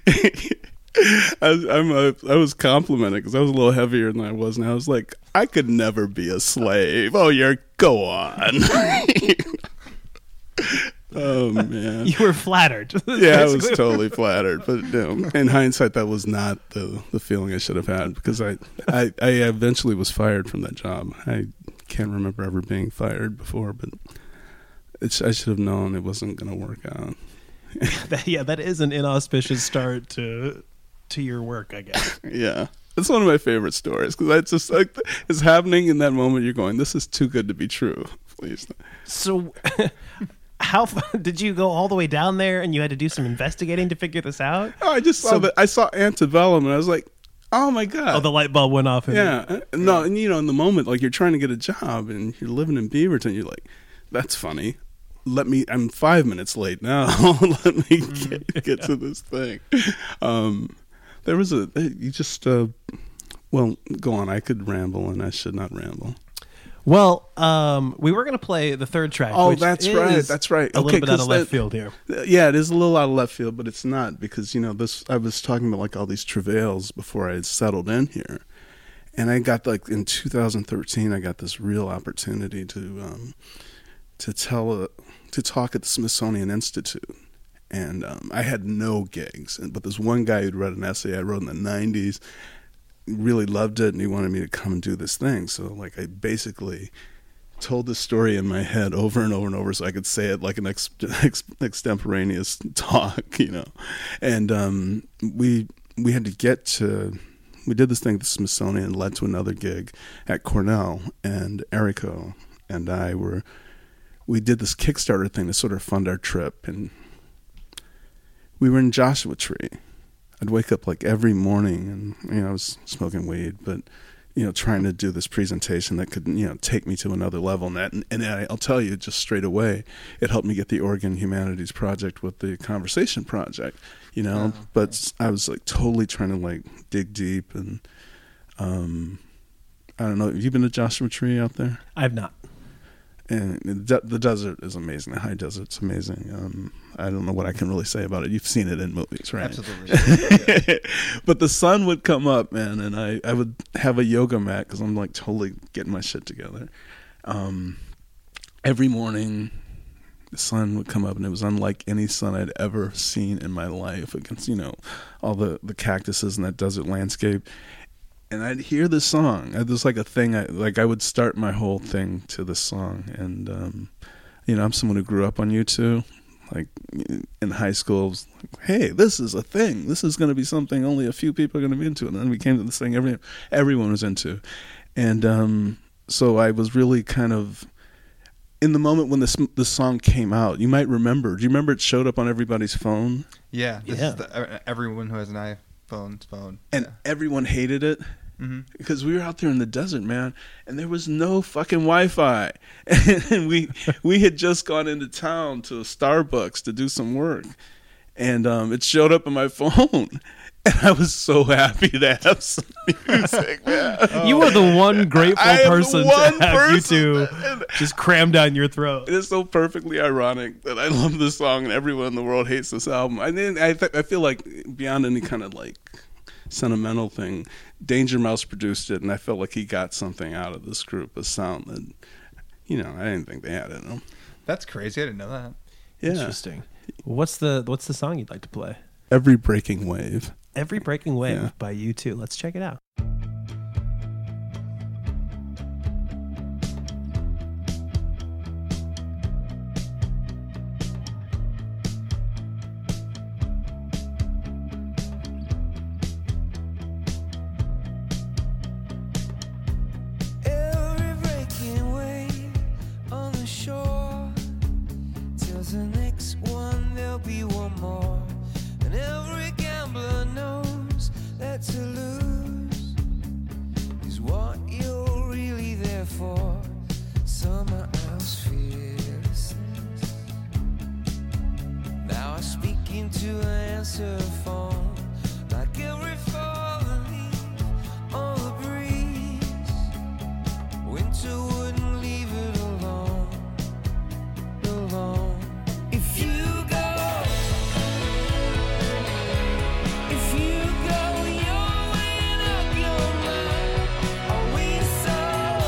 I, I'm a, I was complimented because I was a little heavier than I was, and I was like, I could never be a slave. Oh, you're go on. Oh man,
You were flattered.
Yeah, I was totally flattered. But you know, in hindsight, that was not the the feeling I should have had because I, I I eventually was fired from that job. I can't remember ever being fired before, but it's, I should have known it wasn't going to work out.
That, yeah, that is an inauspicious start to to your work, I guess.
Yeah, it's one of my favorite stories because I just like it's happening in that moment. You're going, "This is too good to be true." Please.
So, how far, did you go all the way down there, and you had to do some investigating to figure this out?
Oh, I just saw
So-
that. I saw Antebellum, and I was like, "Oh my god!"
Oh, the light bulb went off. and-
Yeah, no, and you know, in the moment, like you're trying to get a job and you're living in Beaverton, you're like, "That's funny." Let me. I'm five minutes late now. Let me get, get to this thing. Um, there was a. You just. Uh, well, go on. I could ramble, and I should not ramble.
Well, um, we were going to play the third track.
Oh,
which
that's
is
right. That's right.
A
Okay,
little bit out
'cause
of left
that-
field here.
Yeah, it is a little out of left field, but it's not because you know this. I was talking about like all these travails before I had settled in here, and I got like in two thousand thirteen, I got this real opportunity to um, to tell a. to talk at the Smithsonian Institute, and um, I had no gigs. But there's one guy who'd read an essay I wrote in the nineties, really loved it, and he wanted me to come and do this thing. So, like, I basically told this story in my head over and over and over, so I could say it like an ex- ex- extemporaneous talk, you know. And um, we we had to get to. We did this thing at the Smithsonian, led to another gig at Cornell, and Erico and I were. We did this Kickstarter thing to sort of fund our trip, and we were in Joshua Tree. I'd wake up like every morning, and you know I was smoking weed, but you know trying to do this presentation that could you know take me to another level. And that, and, and I'll tell you just straight away, it helped me get the Oregon Humanities Project with the Conversation Project. You know, oh, but okay. I was like totally trying to like dig deep, and um, I don't know. Have you been to Joshua Tree out there?
I've not.
And the, the desert is amazing. The high desert's amazing. Um, I don't know what I can really say about it. You've seen it in movies, right?
Absolutely.
But the sun would come up, man, and I, I would have a yoga mat because I'm like totally getting my shit together. Um, every morning, the sun would come up, and it was unlike any sun I'd ever seen in my life against, you know, all the, the cactuses and that desert landscape. And I'd hear this song. It was like a thing. I, like I would start my whole thing to this song. And um, you know, I'm someone who grew up on U two. Like in high school, I was like, hey, this is a thing. This is going to be something only a few people are going to be into. And then we came to this thing every everyone was into. And um, so I was really kind of in the moment when this the song came out. You might remember. Do you remember it showed up on everybody's phone?
Yeah, this
yeah.
is the, everyone who has an iPhone. Phone's phone.
And
yeah.
everyone hated it mm-hmm. because we were out there in the desert, man, and there was no fucking Wi-Fi. And we we had just gone into town to Starbucks to do some work, and um, it showed up on my phone. And I was so happy to have some music, man.
You are the one grateful
I am the
person
one
to have
person
you two
that-
just crammed down your throat.
It is so perfectly ironic that I love this song and everyone in the world hates this album. I mean, I, th- I feel like beyond any kind of like sentimental thing, Danger Mouse produced it, and I felt like he got something out of this group, a sound that, you know, I didn't think they had in them.
That's crazy. I didn't know that.
Yeah.
Interesting. What's the What's the song you'd like to play?
Every Breaking Wave.
Every Breaking Wave
Yeah.
by U two. Let's check it out.
Every breaking wave on the shore tells the next one there'll be one more. And every gambler knows that to lose is what you're really there for. Summer house fearlessness. Now I speak into an answer phone like every fallen leaf on the breeze. Winter wouldn't leave it alone, alone. If you go, if you go your way and up your mind, are we so,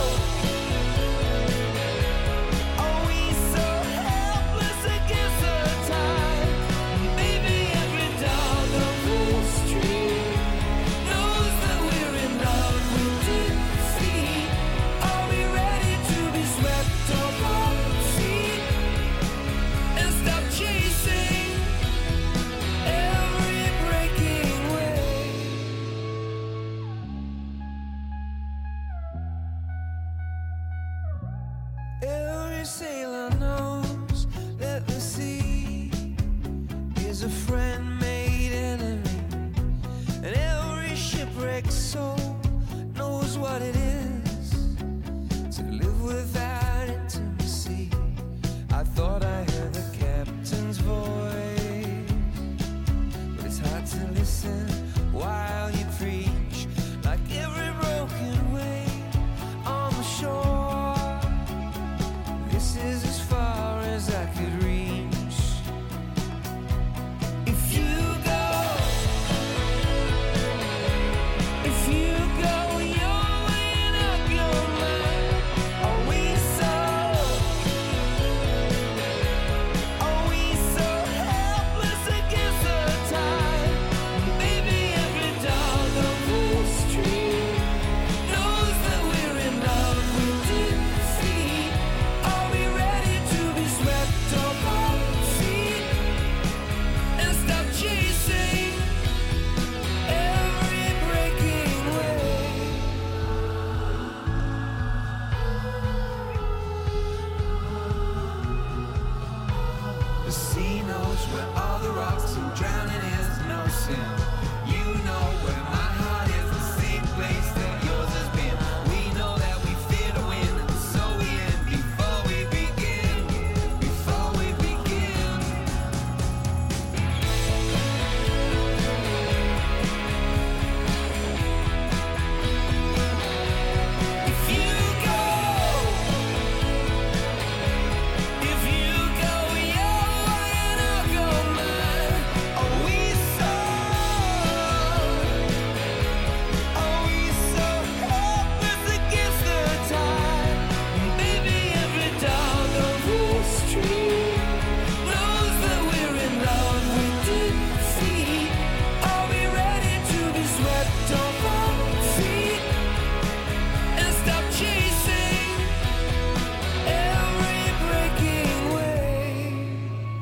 are we so helpless against the tide? Maybe every dog on the street knows that we're in love with defeat. Are we ready to be swept off our feet and stop chasing every breaking wave? Every sailor knows that the sea is a friend made enemy, and every shipwrecked soul knows what it is to live without intimacy. I thought I heard the captain's voice, but it's hard to listen while you preach. Like every broken wave on the shore, this is as far as I could reach. If you go, if you go your way and up your mind, are we so, are we so helpless against the tide? Maybe every dog on the street knows that we're in love with defeat. Are we ready to be swept off our feet and stop chasing every breaking wave? The sea knows where all the rocks and drowning is no sin. You know where my heart is, the same place that yours has been. We know that we fear to win, and so we end before we begin. Before we begin. If you go, if you go your way and I'll go mine, are we so, are we so helpless against the tide? Maybe every dog on the street knows that we're in love with defeat. Are we ready to be swept off our feet and stop chasing every breaking wave?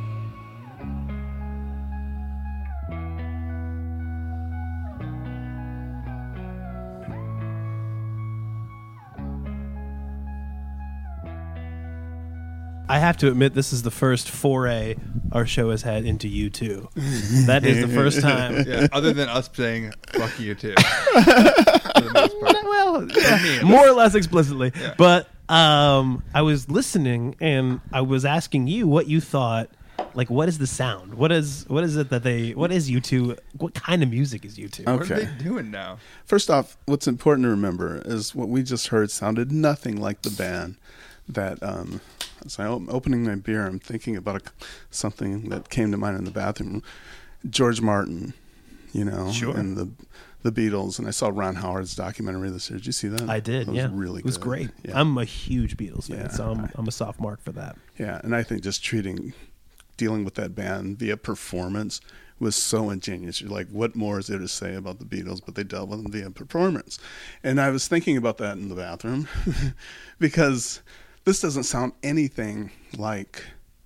I have to admit, this is the first foray our show has had into U two. That is the first time.
Yeah, other than us saying "fuck you" too. For the most part.
Well,
For me,
more or less explicitly.
Yeah.
But um, I was listening and I was asking you what you thought Like, what is the sound? What is what is it that they? What is U two? What kind of music is U two?
What
Okay.
are they doing now?
First off, what's important to remember is what we just heard sounded nothing like the band that. Um, as I'm opening my beer, I'm thinking about a, something that came to mind in the bathroom. George Martin, you know,
Sure.
and the the Beatles, and I saw Ron Howard's documentary this year. Did you see that?
I did.
It was
yeah,
really.
It was
good.
great.
Yeah.
I'm a huge Beatles fan,
Yeah.
so I'm I'm a soft mark for that.
Yeah, and I think just treating, dealing with that band via performance was so ingenious. You're like, what more is there to say about the Beatles? But they dealt with them via performance. And I was thinking about that in the bathroom because this doesn't sound anything like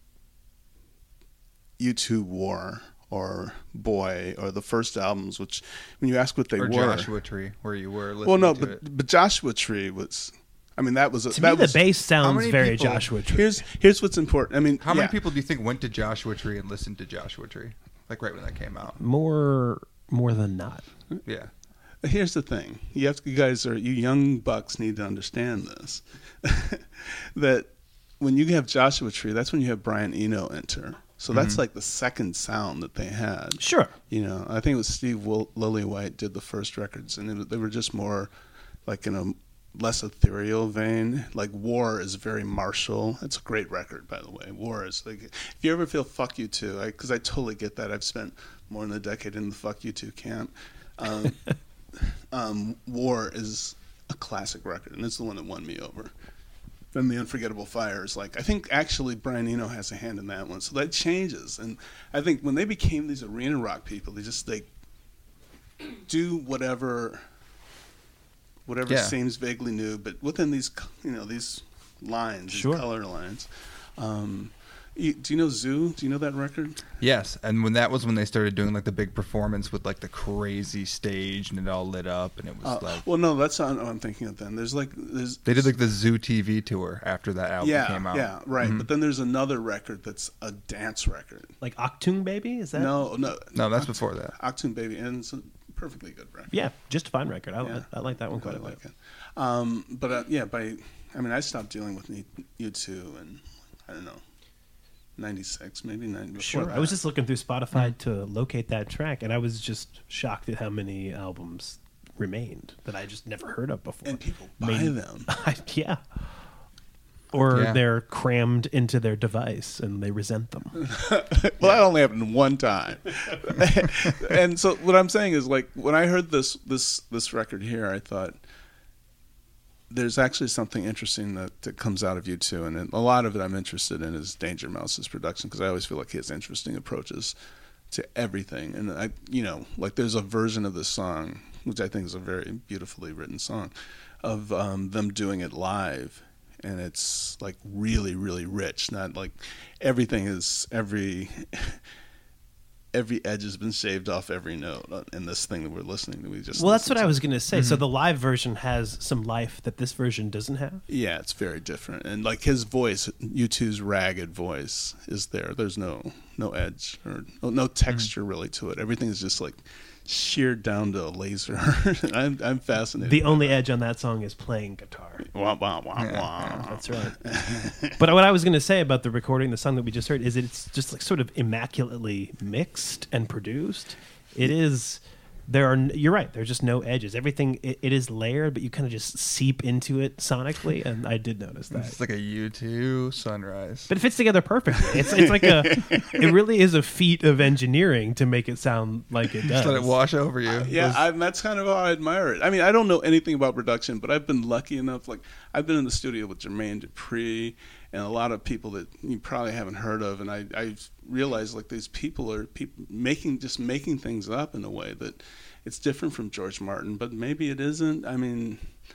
U two War or Boy or the first albums, which when you ask what they
or
were.
Joshua Tree, where you were listening
Well, no,
to
but,
it.
but Joshua Tree was... I mean, that was... A,
To
that
me,
was,
the bass sounds
many
very
people-
Joshua Tree.
Here's, here's what's important. I mean,
How many
yeah.
people do you think went to Joshua Tree and listened to Joshua Tree? Like right when that came out.
More more than not.
Yeah.
Here's the thing: you have to, you guys are you young bucks need to understand this. That when you have Joshua Tree, that's when you have Brian Eno enter. So that's
Mhm.
like the second sound that they had.
Sure.
You know, I think it was Steve Will- Lillywhite did the first records, and it, they were just more like in a less ethereal vein. Like War is very martial. It's a great record, by the way. War is like, if you ever feel fuck you too, because I, I totally get that. I've spent more than a decade in the fuck you two camp. Um, um, War is a classic record, and it's the one that won me over. Then the Unforgettable Fire is like, I think actually Brian Eno has a hand in that one, so that changes. And I think when they became these arena rock people, they just they do whatever. Whatever
Yeah.
seems vaguely new, but within these, you know, these lines,
Sure.
these color lines. Um, you, do you know Zoo? Do you know that record?
Yes, and when that was when they started doing like the big performance with like the crazy stage and it all lit up and it was
Uh,
like
well, no, that's not what I'm thinking of. Then there's like there's
they did like the Zoo T V tour after that album
yeah,
came out.
yeah, right.
Mhm.
But then there's another record that's a dance record.
Like Achtung Baby? Is that?
No, no,
No, that's
Act-
before that.
Achtung Baby, and it's a perfectly good record.
Yeah, just a fine record. I,
Yeah.
I, I like that one
I
quite a
quite
bit.
like it. Um, but uh, yeah, by I mean I stopped dealing with U two and I don't know, ninety-six maybe ninety.
Sure. I was just looking through Spotify to locate that track, and I was just shocked at how many albums remained that I just never heard of before.
And people buy
Maybe-
them.
yeah. Or
Yeah.
they're crammed into their device and they resent them.
Well, that only happened one time. And so what I'm saying is, like, when I heard this this this record here, I thought there's actually something interesting that, that comes out of U two, and a lot of it I'm interested in is Danger Mouse's production, because I always feel like he has interesting approaches to everything. And I, you know, like there's a version of this song, which I think is a very beautifully written song, of um, them doing it live. And it's like really, really rich. Not like everything is every every edge has been shaved off every note in this thing that we're listening to. We just
Well, that's
listened
what I
to.
was going to say. So
Mhm.
the live version has some life that this version doesn't have.
Yeah, it's very different. And like his voice, U two's ragged voice is there. There's no no edge or no, no texture really to it. Everything is just like sheared down to a laser. I'm I'm fascinated.
The only edge on that song is playing guitar.
Wah, wah, wah, wah.
That's right. But what I was going to say about the recording, the song that we just heard, is it's just like sort of immaculately mixed and produced. It is. There are. You're right. There's just no edges. Everything. It, it is layered, but you kind of just seep into it sonically, and I did notice that.
It's like a U two Sunrise.
But it fits together perfectly. It's it's like a. It really is a feat of engineering to make it sound like it does.
Just let it wash over you.
Yeah, I, that's kind of how I admire it. I mean, I don't know anything about production, but I've been lucky enough. Like, I've been in the studio with Jermaine Dupri and a lot of people that you probably haven't heard of, and I I realized like these people are people making just making things up in a way that it's different from George Martin, but maybe it isn't. I mean,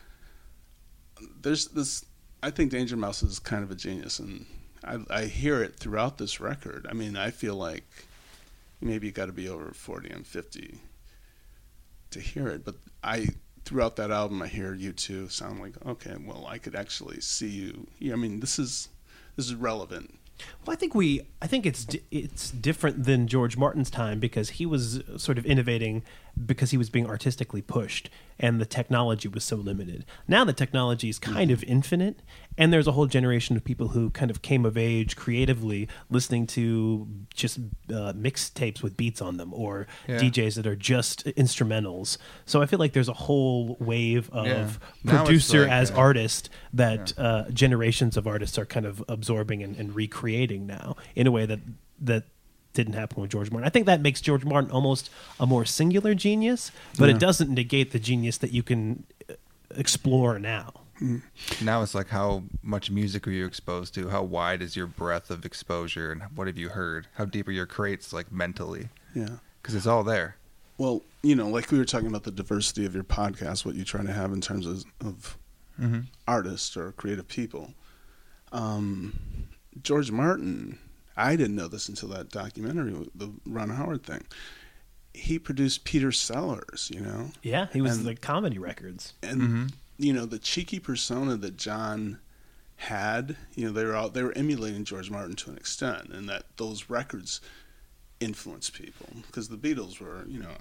there's this. I think Danger Mouse is kind of a genius, and I, I hear it throughout this record. I mean, I feel like maybe you got to be over forty and fifty to hear it, but I throughout that album I hear U two sound like, okay, well, I could actually see you. Yeah, I mean, this is this is relevant.
Well, I think we, I think it's di- it's different than George Martin's time because he was sort of innovating because he was being artistically pushed and the technology was so limited. Now the technology is kind of infinite, and there's a whole generation of people who kind of came of age creatively listening to just uh, mixtapes with beats on them, or
Yeah.
D Js that are just instrumentals. So I feel like there's a whole wave of
Yeah. Now it's
producer
like,
as
uh,
artist that uh, generations of artists are kind of absorbing and, and recreating now in a way that that didn't happen with George Martin. I think that makes George Martin almost a more singular genius, but
Yeah.
it doesn't negate the genius that you can uh, explore now.
Now it's like, how much music were you exposed to? How wide is your breadth of exposure, and what have you heard? How deep are your crates, like, mentally?
Yeah.
Because it's all there.
Well, you know, like we were talking about the diversity of your podcast, what you try to have in terms of, of
Mhm.
artists or creative people. Um, George Martin, I didn't know this until that documentary, the Ron Howard thing. He produced Peter Sellers, you know?
Yeah, he was
And-
the comedy records.
And,
Mhm.
you know, the cheeky persona that John had, you know, they were all, they were emulating George Martin to an extent, and that those records influenced people, because the Beatles were, you know,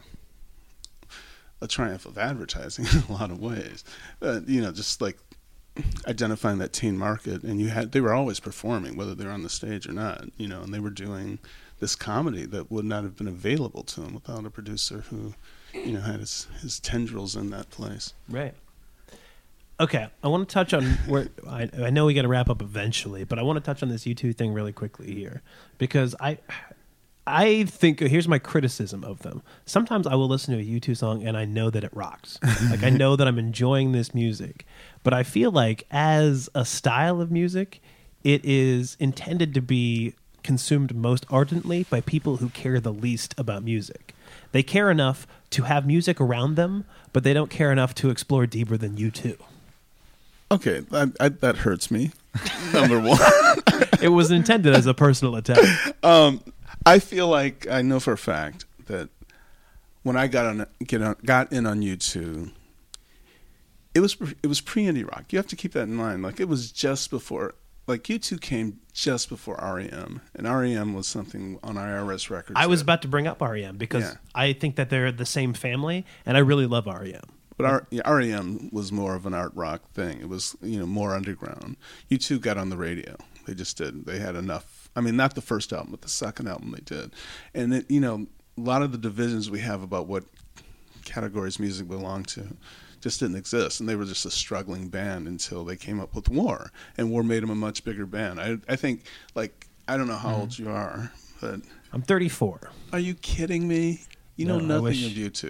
a triumph of advertising in a lot of ways. Uh, you know, just like identifying that teen market, and you had they were always performing, whether they were on the stage or not, you know, and they were doing this comedy that would not have been available to them without a producer who, you know, had his, his tendrils in that place.
Right. Okay, I want to touch on where I, I know we got to wrap up eventually, but I want to touch on this U two thing really quickly here, because I I think here's my criticism of them. Sometimes I will listen to a U two song and I know that it rocks. Like, I know that I'm enjoying this music, but I feel like as a style of music, it is intended to be consumed most ardently by people who care the least about music. They care enough to have music around them, but they don't care enough to explore deeper than U two.
Okay, I, I, that hurts me. Number one,
it was intended as a personal attack.
Um, I feel like I know for a fact that when I got on, get on, got in on U two, it was it was pre indie rock. You have to keep that in mind. Like, it was just before, like U two came just before R E M, and R E M was something on I R S Records.
I was
that-
about to bring up R E M because
Yeah.
I think that they're the same family, and I really love R E M.
But R- yeah, R E M was more of an art rock thing. It was, you know, more underground. U two got on the radio. They just did. They had enough. I mean, not the first album, but the second album they did. And, it, you know, a lot of the divisions we have about what categories music belonged to just didn't exist. And they were just a struggling band until they came up with War. And War made them a much bigger band. I, I think, like, I don't know how
Mhm.
old you are, but...
I'm thirty-four.
Are you kidding me? You know
No, I
nothing
wish-
of U two.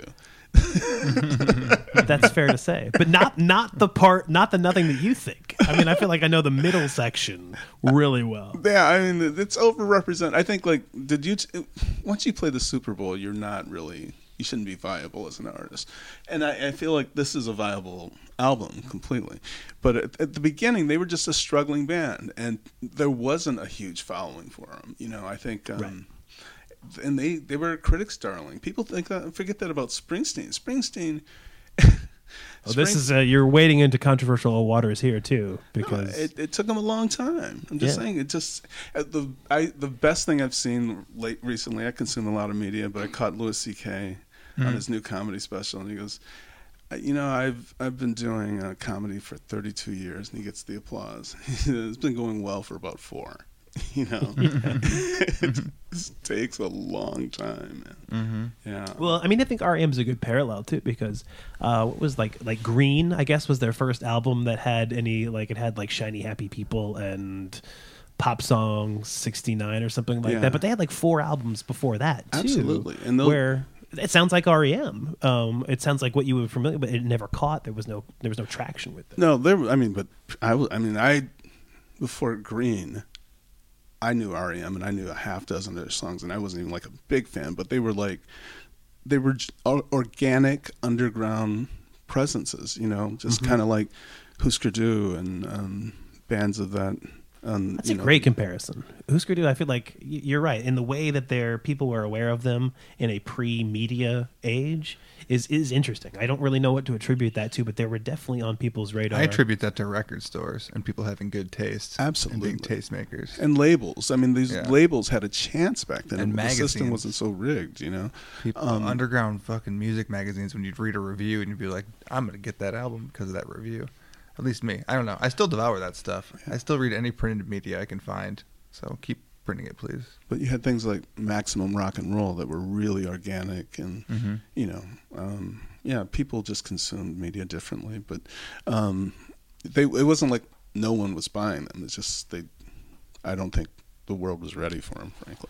That's fair to say, but not not the part, not the nothing that you think. I mean, I feel like I know the middle section really well.
Yeah, I mean, it's overrepresented. I think, like, did you t- once you play the Super Bowl, you're not really, you shouldn't be viable as an artist. And I, I feel like this is a viable album completely. But at, at the beginning, they were just a struggling band, and there wasn't a huge following for them. You know, I think. Um,
Right.
And they, they were a critics' darling. People think that, forget that about Springsteen. Springsteen.
Oh, this is uh, you're wading into controversial waters here too, because
No, it, it took them a long time. I'm just
Yeah.
saying, it just uh, the I the best thing I've seen late recently. I consume a lot of media, but I caught Louis C K on
Mm.
his new comedy special, and he goes, "Uh, "You know, I've I've been doing uh, comedy for thirty-two years," and he gets the applause. It's been going well for about four. You know, it just takes a long time, man.
Mm-hmm.
Yeah.
Well, I mean, I think R E M is a good parallel too, because uh, what was like like Green, I guess, was their first album that had any like it had like Shiny Happy People and Pop Song sixty-nine or something like
Yeah.
that. But they had like four albums before that too,
Absolutely. And those-
where it sounds like R E M. Um, it sounds like what you were familiar, but it never caught. There was no there was no traction with it.
No, there. I mean, but I, w- I mean, I before Green, I knew R E M and I knew a half dozen of their songs, and I wasn't even like a big fan, but they were like, they were j- or- organic underground presences, you know, just
Mhm.
kind of like Husker Du and um, bands of that Um,
That's
you
a
know,
great comparison. Husker Du, I feel like y- you're right. In the way that their people were aware of them in a pre-media age is is interesting. I don't really know what to attribute that to, but they were definitely on people's radar.
I attribute that to record stores and people having good taste.
Absolutely.
And being tastemakers.
And labels. I mean, these
Yeah.
labels had a chance back then.
And
the
magazines.
system wasn't so rigged, you know.
People,
Um,
underground fucking music magazines, when you'd read a review and you'd be like, I'm going to get that album because of that review. At least me. I don't know. I still devour that stuff. I still read any printed media I can find. So keep printing it, please.
But you had things like Maximum Rock and Roll that were really organic, and
Mhm.
you know, um, yeah, people just consumed media differently. But um, they it wasn't like no one was buying them. It's just they. I don't think the world was ready for them, frankly.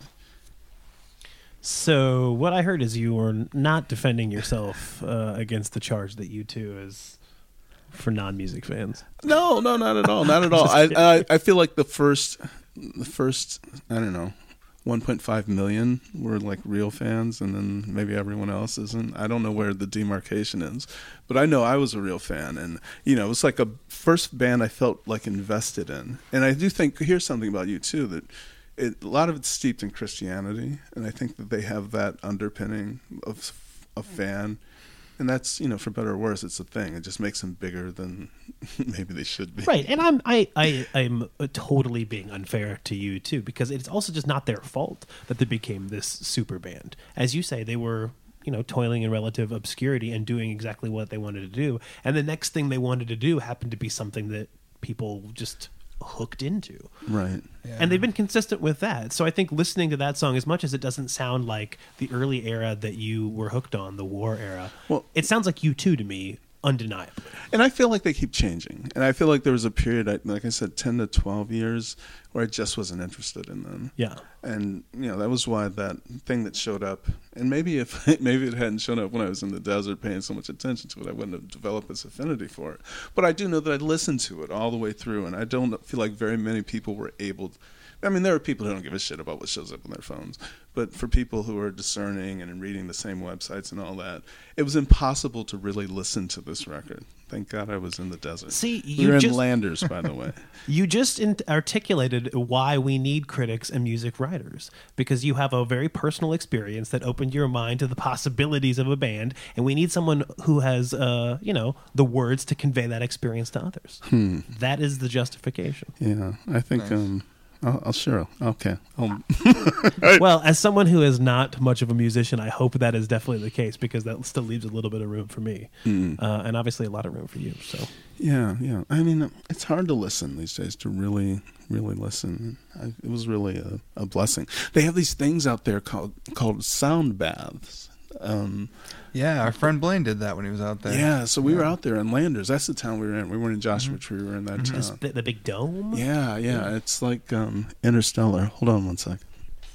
So what I heard is you were not defending yourself uh, against the charge that U two is for non-music fans.
No, no, not at all, not at all.
Just
I,
kidding.
I I feel like the first, the first, I don't know, one point five million were like real fans, and then maybe everyone else isn't. I don't know where the demarcation is, but I know I was a real fan, and you know, it was like a first band I felt like invested in. And I do think here's something about U two that it, a lot of it's steeped in Christianity, and I think that they have that underpinning of a fan. And that's, you know, for better or worse, it's a thing. It just makes them bigger than maybe they should be.
Right, and I'm I, I I'm totally being unfair to you too, because it's also just not their fault that they became this super band. As you say, they were, you know, toiling in relative obscurity and doing exactly what they wanted to do, and the next thing they wanted to do happened to be something that people just hooked into.
Right.
Yeah. And they've been consistent with that. So I think listening to that song, as much as it doesn't sound like the early era that you were hooked on, the war era,
well,
it sounds like U two to me, undeniably.
And I feel like they keep changing. And I feel like there was a period, like I said, ten to twelve years where I just wasn't interested in them.
Yeah.
And, you know, that was why that thing that showed up, and maybe if maybe it hadn't shown up when I was in the desert paying so much attention to it, I wouldn't have developed this affinity for it. But I do know that I listened to it all the way through, and I don't feel like very many people were able to. I mean, there are people who don't give a shit about what shows up on their phones. But for people who are discerning and reading the same websites and all that, it was impossible to really listen to this record. Thank God I was in the desert.
See,
we
you
were
just,
in Landers, by the way.
You just in- articulated why we need critics and music writers, because you have a very personal experience that opened your mind to the possibilities of a band, and we need someone who has, uh, you know, the words to convey that experience to others.
Hmm.
That is the justification.
Yeah, I think...
Nice.
Um, I'll, I'll sure. Okay. I'll
Well, as someone who is not much of a musician, I hope that is definitely the case, because that still leaves a little bit of room for me,
Mm.
uh, and obviously a lot of room for you. So
Yeah, yeah. I mean, it's hard to listen these days, to really, really listen. I, it was really a, a blessing. They have these things out there called called sound baths. Um,
yeah, our friend Blaine did that when he was out there.
Yeah, so we
yeah.
were out there in Landers. That's the town we were in. We weren't in Joshua Tree. We were in that
Is
town.
the, the big dome.
Yeah, yeah. It's like um, Interstellar. Hold on one sec.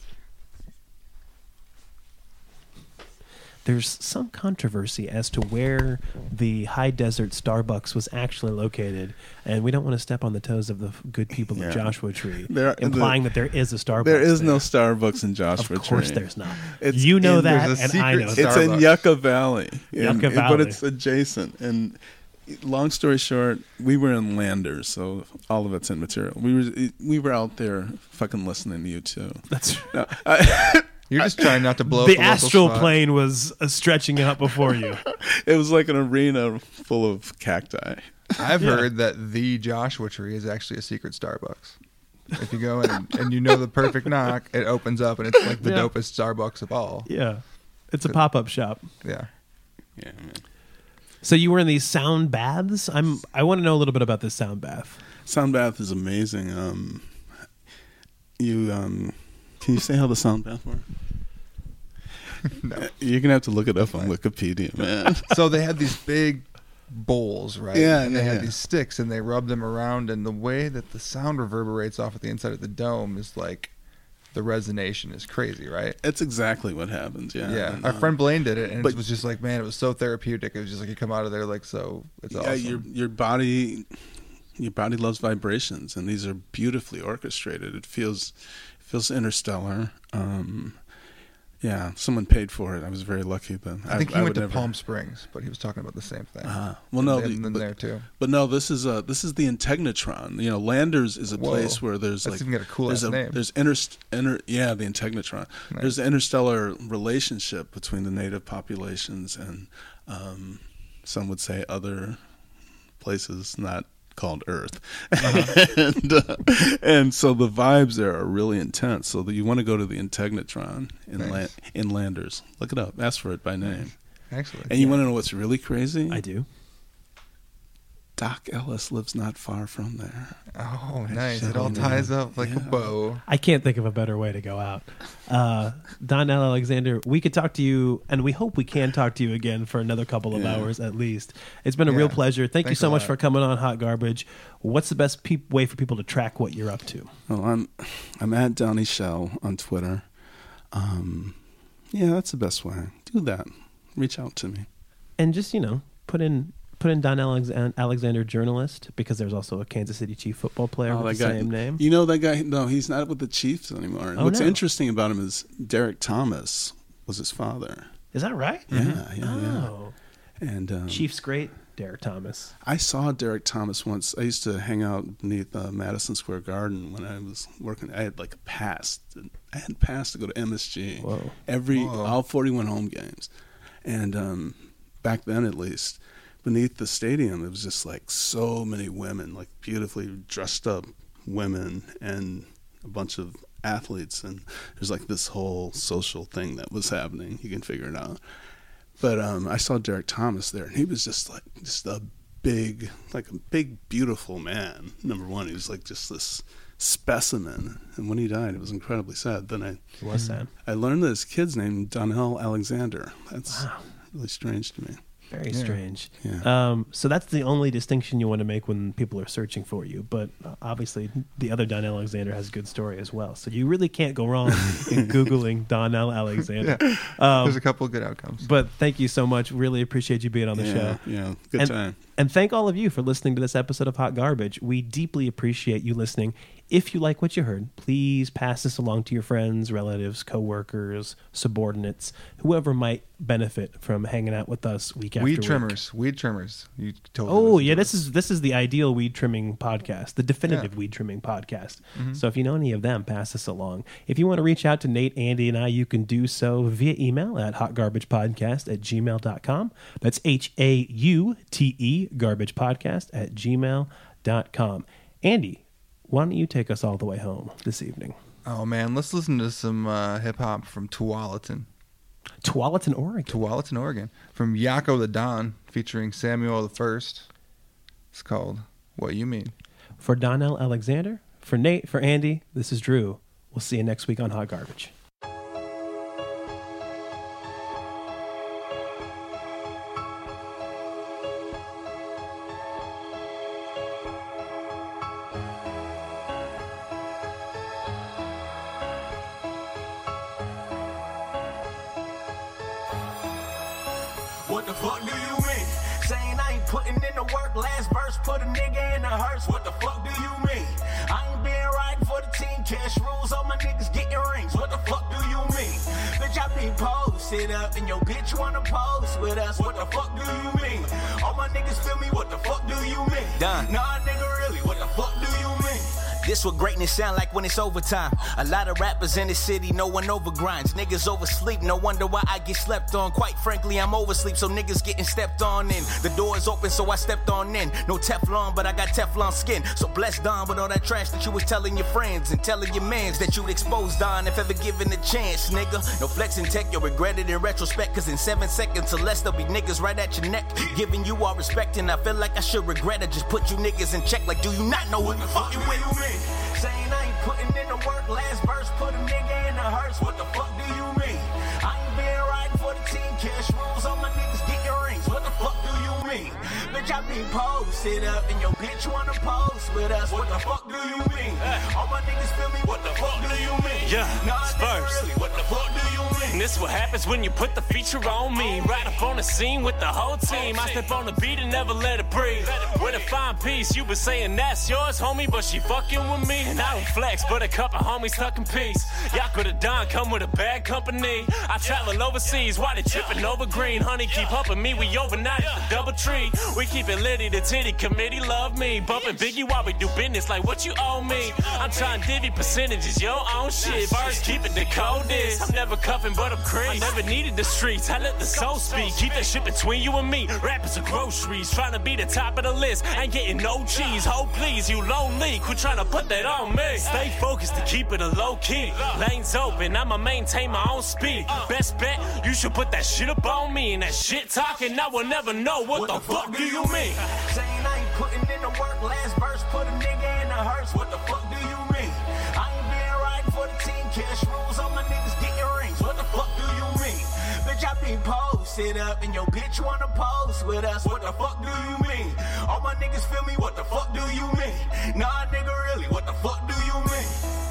There's some controversy as to where the high desert Starbucks was actually located, and we don't want to step on the toes of the good people
Yeah.
of Joshua Tree,
There-
implying
the-
that there is a Starbucks.
There is
there.
no Starbucks in Joshua
Of course
Tree.
there's not.
It's
You know
in-
that,
there's a
and I
secret-
know
It's in
Starbucks.
Yucca Valley.
Yucca
And-
Valley.
But it's adjacent. And long story short, we were in Landers, so all of it's immaterial. We were we were out there fucking listening to you too.
That's
no, I,
You're just trying not to blow
the
up the local
astral
spot.
plane was uh, stretching out before you.
It was like an arena full of cacti.
I've
Yeah.
heard that the Joshua Tree is actually a secret Starbucks. If you go in and, and you know the perfect knock, it opens up and it's like the
Yeah.
dopest Starbucks of all.
Yeah, it's a pop-up shop.
Yeah.
Yeah, man.
So you were in these sound baths. I'm. I want to know a little bit about this sound bath.
Sound bath is amazing. Um, you um, can you say how the sound bath works?
No.
You're gonna have to look it up on Wikipedia, man.
So they had these big bowls, right?
Yeah,
and they
yeah,
had
yeah.
these sticks, and they rubbed them around, and the way that the sound reverberates off at the inside of the dome is like the resonation is crazy, right?
It's exactly what happens. Yeah,
Yeah,
And,
our
uh,
friend Blaine did it, and
but-
it was just like, man, it was so therapeutic. It was just like you come out of there like so. It's
yeah,
awesome.
your your body, your body loves vibrations, and these are beautifully orchestrated. It feels, it feels interstellar. Um, Yeah, someone paid for it. I was very lucky then.
I think he went
would
to
never-
Palm Springs, but he was talking about the same thing.
Uh, well, no,
and,
the,
and
but,
there too.
But no, this is a this is the Integnitron. You know, Landers is a
Whoa.
place where there's
That's
like
even got a cool
there's
ass
a,
name.
There's inter, inter yeah the Integnitron.
Nice.
There's an interstellar relationship between the native populations and um, some would say other places not called Earth, uh-huh. and uh, and so the vibes there are really intense. So that you want to go to the Integnitron in
Nice.
La- in Landers. Look it up. Ask for it by name.
Excellent.
And you want to know what's really crazy?
I do.
Doc Ellis lives not far from there.
Oh, nice.
Shut
It all
up.
ties up like
Yeah.
a bow.
I can't think of a better way to go out. Uh, Donnell Alexander, we could talk to you, and we hope we can talk to you again for another couple of
Yeah.
hours at least. It's been a
Yeah.
real pleasure. Thank
Thanks
you so
a
much
lot.
for coming on Hot Garbage. What's the best pe- way for people to track what you're up to?
Well, I'm I'm at Donnie Shell on Twitter. Um, yeah, that's the best way. Do that. Reach out to me.
And just, you know, put in put in Donnell Alex- Alexander journalist, because there's also a Kansas City Chief football player
Oh,
with
that
the
guy-
same name.
You know that guy? No, he's not with the Chiefs anymore.
Oh,
What's
no.
interesting about him is Derek Thomas was his father.
Is that right?
Yeah, yeah,
Oh.
yeah. And um,
Chiefs great, Derek Thomas.
I saw Derek Thomas once. I used to hang out beneath uh, Madison Square Garden when I was working. I had like a pass. I had a pass to go to M S G.
Whoa.
Every
Whoa.
all forty-one home games, and um, back then at least, beneath the stadium, it was just like so many women, like beautifully dressed up women, and a bunch of athletes, and there's like this whole social thing that was happening. You can figure it out. But um, I saw Derek Thomas there, and he was just like just a big, like a big, beautiful man. Number one, he was like just this specimen. And when he died, it was incredibly sad. Then I,
It was sad.
I learned that his kid's named Donnell Alexander. That's
Wow.
really strange to me.
Very
Yeah.
strange.
Yeah.
Um, so that's the only distinction you want to make when people are searching for you. But uh, obviously, the other Donnell Alexander has a good story as well. So you really can't go wrong in Googling Donnell Alexander.
Yeah.
Um,
There's a couple of good outcomes.
But thank you so much. Really appreciate you being on the
yeah,
show.
yeah, good
and,
time.
And thank all of you for listening to this episode of Hot Garbage. We deeply appreciate you listening. If you like what you heard, please pass this along to your friends, relatives, coworkers, subordinates, whoever might benefit from hanging out with us week after
Weed
week.
trimmers. Weed trimmers. You totally
Oh
listen
yeah,
to
this
it.
is this is the ideal weed trimming podcast, the definitive
Yeah.
weed trimming podcast.
Mhm.
So if you know any of them, pass this along. If you want to reach out to Nate, Andy, and I, you can do so via email at hotgarbagepodcast at gmail dot com. That's H A U T E garbagepodcast at gmail dot com. Andy, why don't you take us all the way home this evening?
Oh man, let's listen to some uh, hip hop from Tualatin.
Tualatin, Oregon.
Tualatin, Oregon. From Yako the Don, featuring Samuel the First. It's called What You Mean.
For Donnell Alexander, for Nate, for Andy, this is Drew. We'll see you next week on Hot Garbage.
What the fuck do you mean? Saying I ain't putting in the work. Last verse put a nigga in a hearse. What the fuck do you mean? I ain't been riding for the team. Cash rules, all my niggas getting rings. What the fuck do you mean? Bitch, I be posted up and your bitch wanna pose with us. What the fuck do you mean? All my niggas feel me. What the fuck do you mean? Done. Nah, nigga, really. What the fuck do you mean? This what greatness sound like when it's overtime. A lot of rappers in the city, no one overgrinds. Niggas oversleep, no wonder why I get slept on. Quite frankly, I'm oversleep, so niggas getting stepped on in. The door's open, so I stepped on in. No Teflon, but I got Teflon skin. So bless Don with all that trash that you was telling your friends and telling your mans that you'd expose Don if ever given a chance, nigga. No flexing tech, you'll regret it in retrospect, cause in seven seconds or less, there'll be niggas right at your neck. Giving you all respect, and I feel like I should regret it. Just put you niggas in check, like do you not know who the fuck you with? Saying I ain't putting in the work. Last verse put a nigga in a hearse. What the fuck do you mean? I ain't been riding for the team. Cash rules, all my niggas getting rings. What the fuck do you mean? Bitch, I be posted up and your bitch wanna post with us. What the fuck do you mean? All my niggas feel me. What the fuck do you mean?
Yeah,
nah,
it's
nigga,
first.
really, what the fuck do you mean?
And this what happens when you put the feature on me. Right up on the scene with the whole team. I step on the beat and never let it breathe. With a fine piece, you been saying that's yours, homie, but she fucking with me. And I don't flex, but a couple homies stuck in peace. Y'all coulda done, come with a bad company. I travel overseas, why they tripping over green? Honey, keep humping me, we overnight at the double tree. We keep it litty, the titty committee love me. Bumping Biggie while we do business like what you owe me. I'm trying to divvy percentages, your own shit. First, keep it the coldest. I'm never cuffing, but I'm cream. I never needed the streets, I let the soul speak. Keep that shit between you and me. Rappers are groceries, trying to be the top of the list. Ain't getting no cheese. Oh, please, you lonely. Quit trying to put that on me. Stay focused to keep it a low key. Lanes open, I'ma maintain my own speed. Best bet, you should put that shit up on me. And that shit talking, I will never know. What, what the, the fuck, fuck do you mean?
Saying I ain't putting in the work. Last verse, put a nigga in the hearse. What the fuck do you mean? I ain't been riding for the team. Cash rules, all my niggas getting rings. What the fuck do you mean? Bitch, I been posted up and your bitch wanna pose with us. What the fuck do you mean? All my niggas feel me, what the fuck do you mean? Nah, nigga, really, what the fuck do you mean?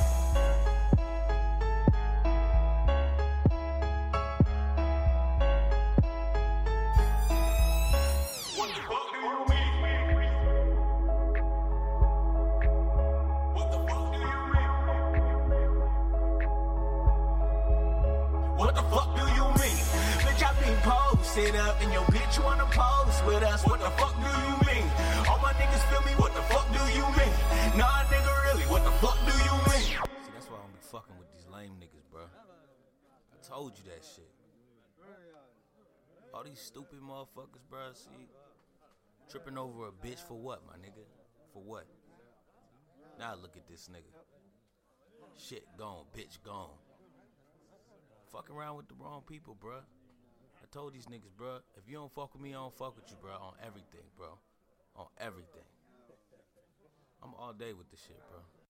What the fuck do you mean? Bitch, I been posted up and your bitch wanna pose with us. What the fuck do you mean? All my niggas feel me, what the fuck do you mean? Nah, nigga, really, what the fuck do you mean?
See, that's why I don't be fucking with these lame niggas, bro. I told you that shit. All these stupid motherfuckers, bro, see? Tripping over a bitch for what, my nigga? For what? Now look at this nigga. Shit gone, bitch gone. Fucking around with the wrong people, bruh. I told these niggas, bruh, if you don't fuck with me, I don't fuck with you, bruh. On everything, bro. On everything. I'm all day with this shit, bro.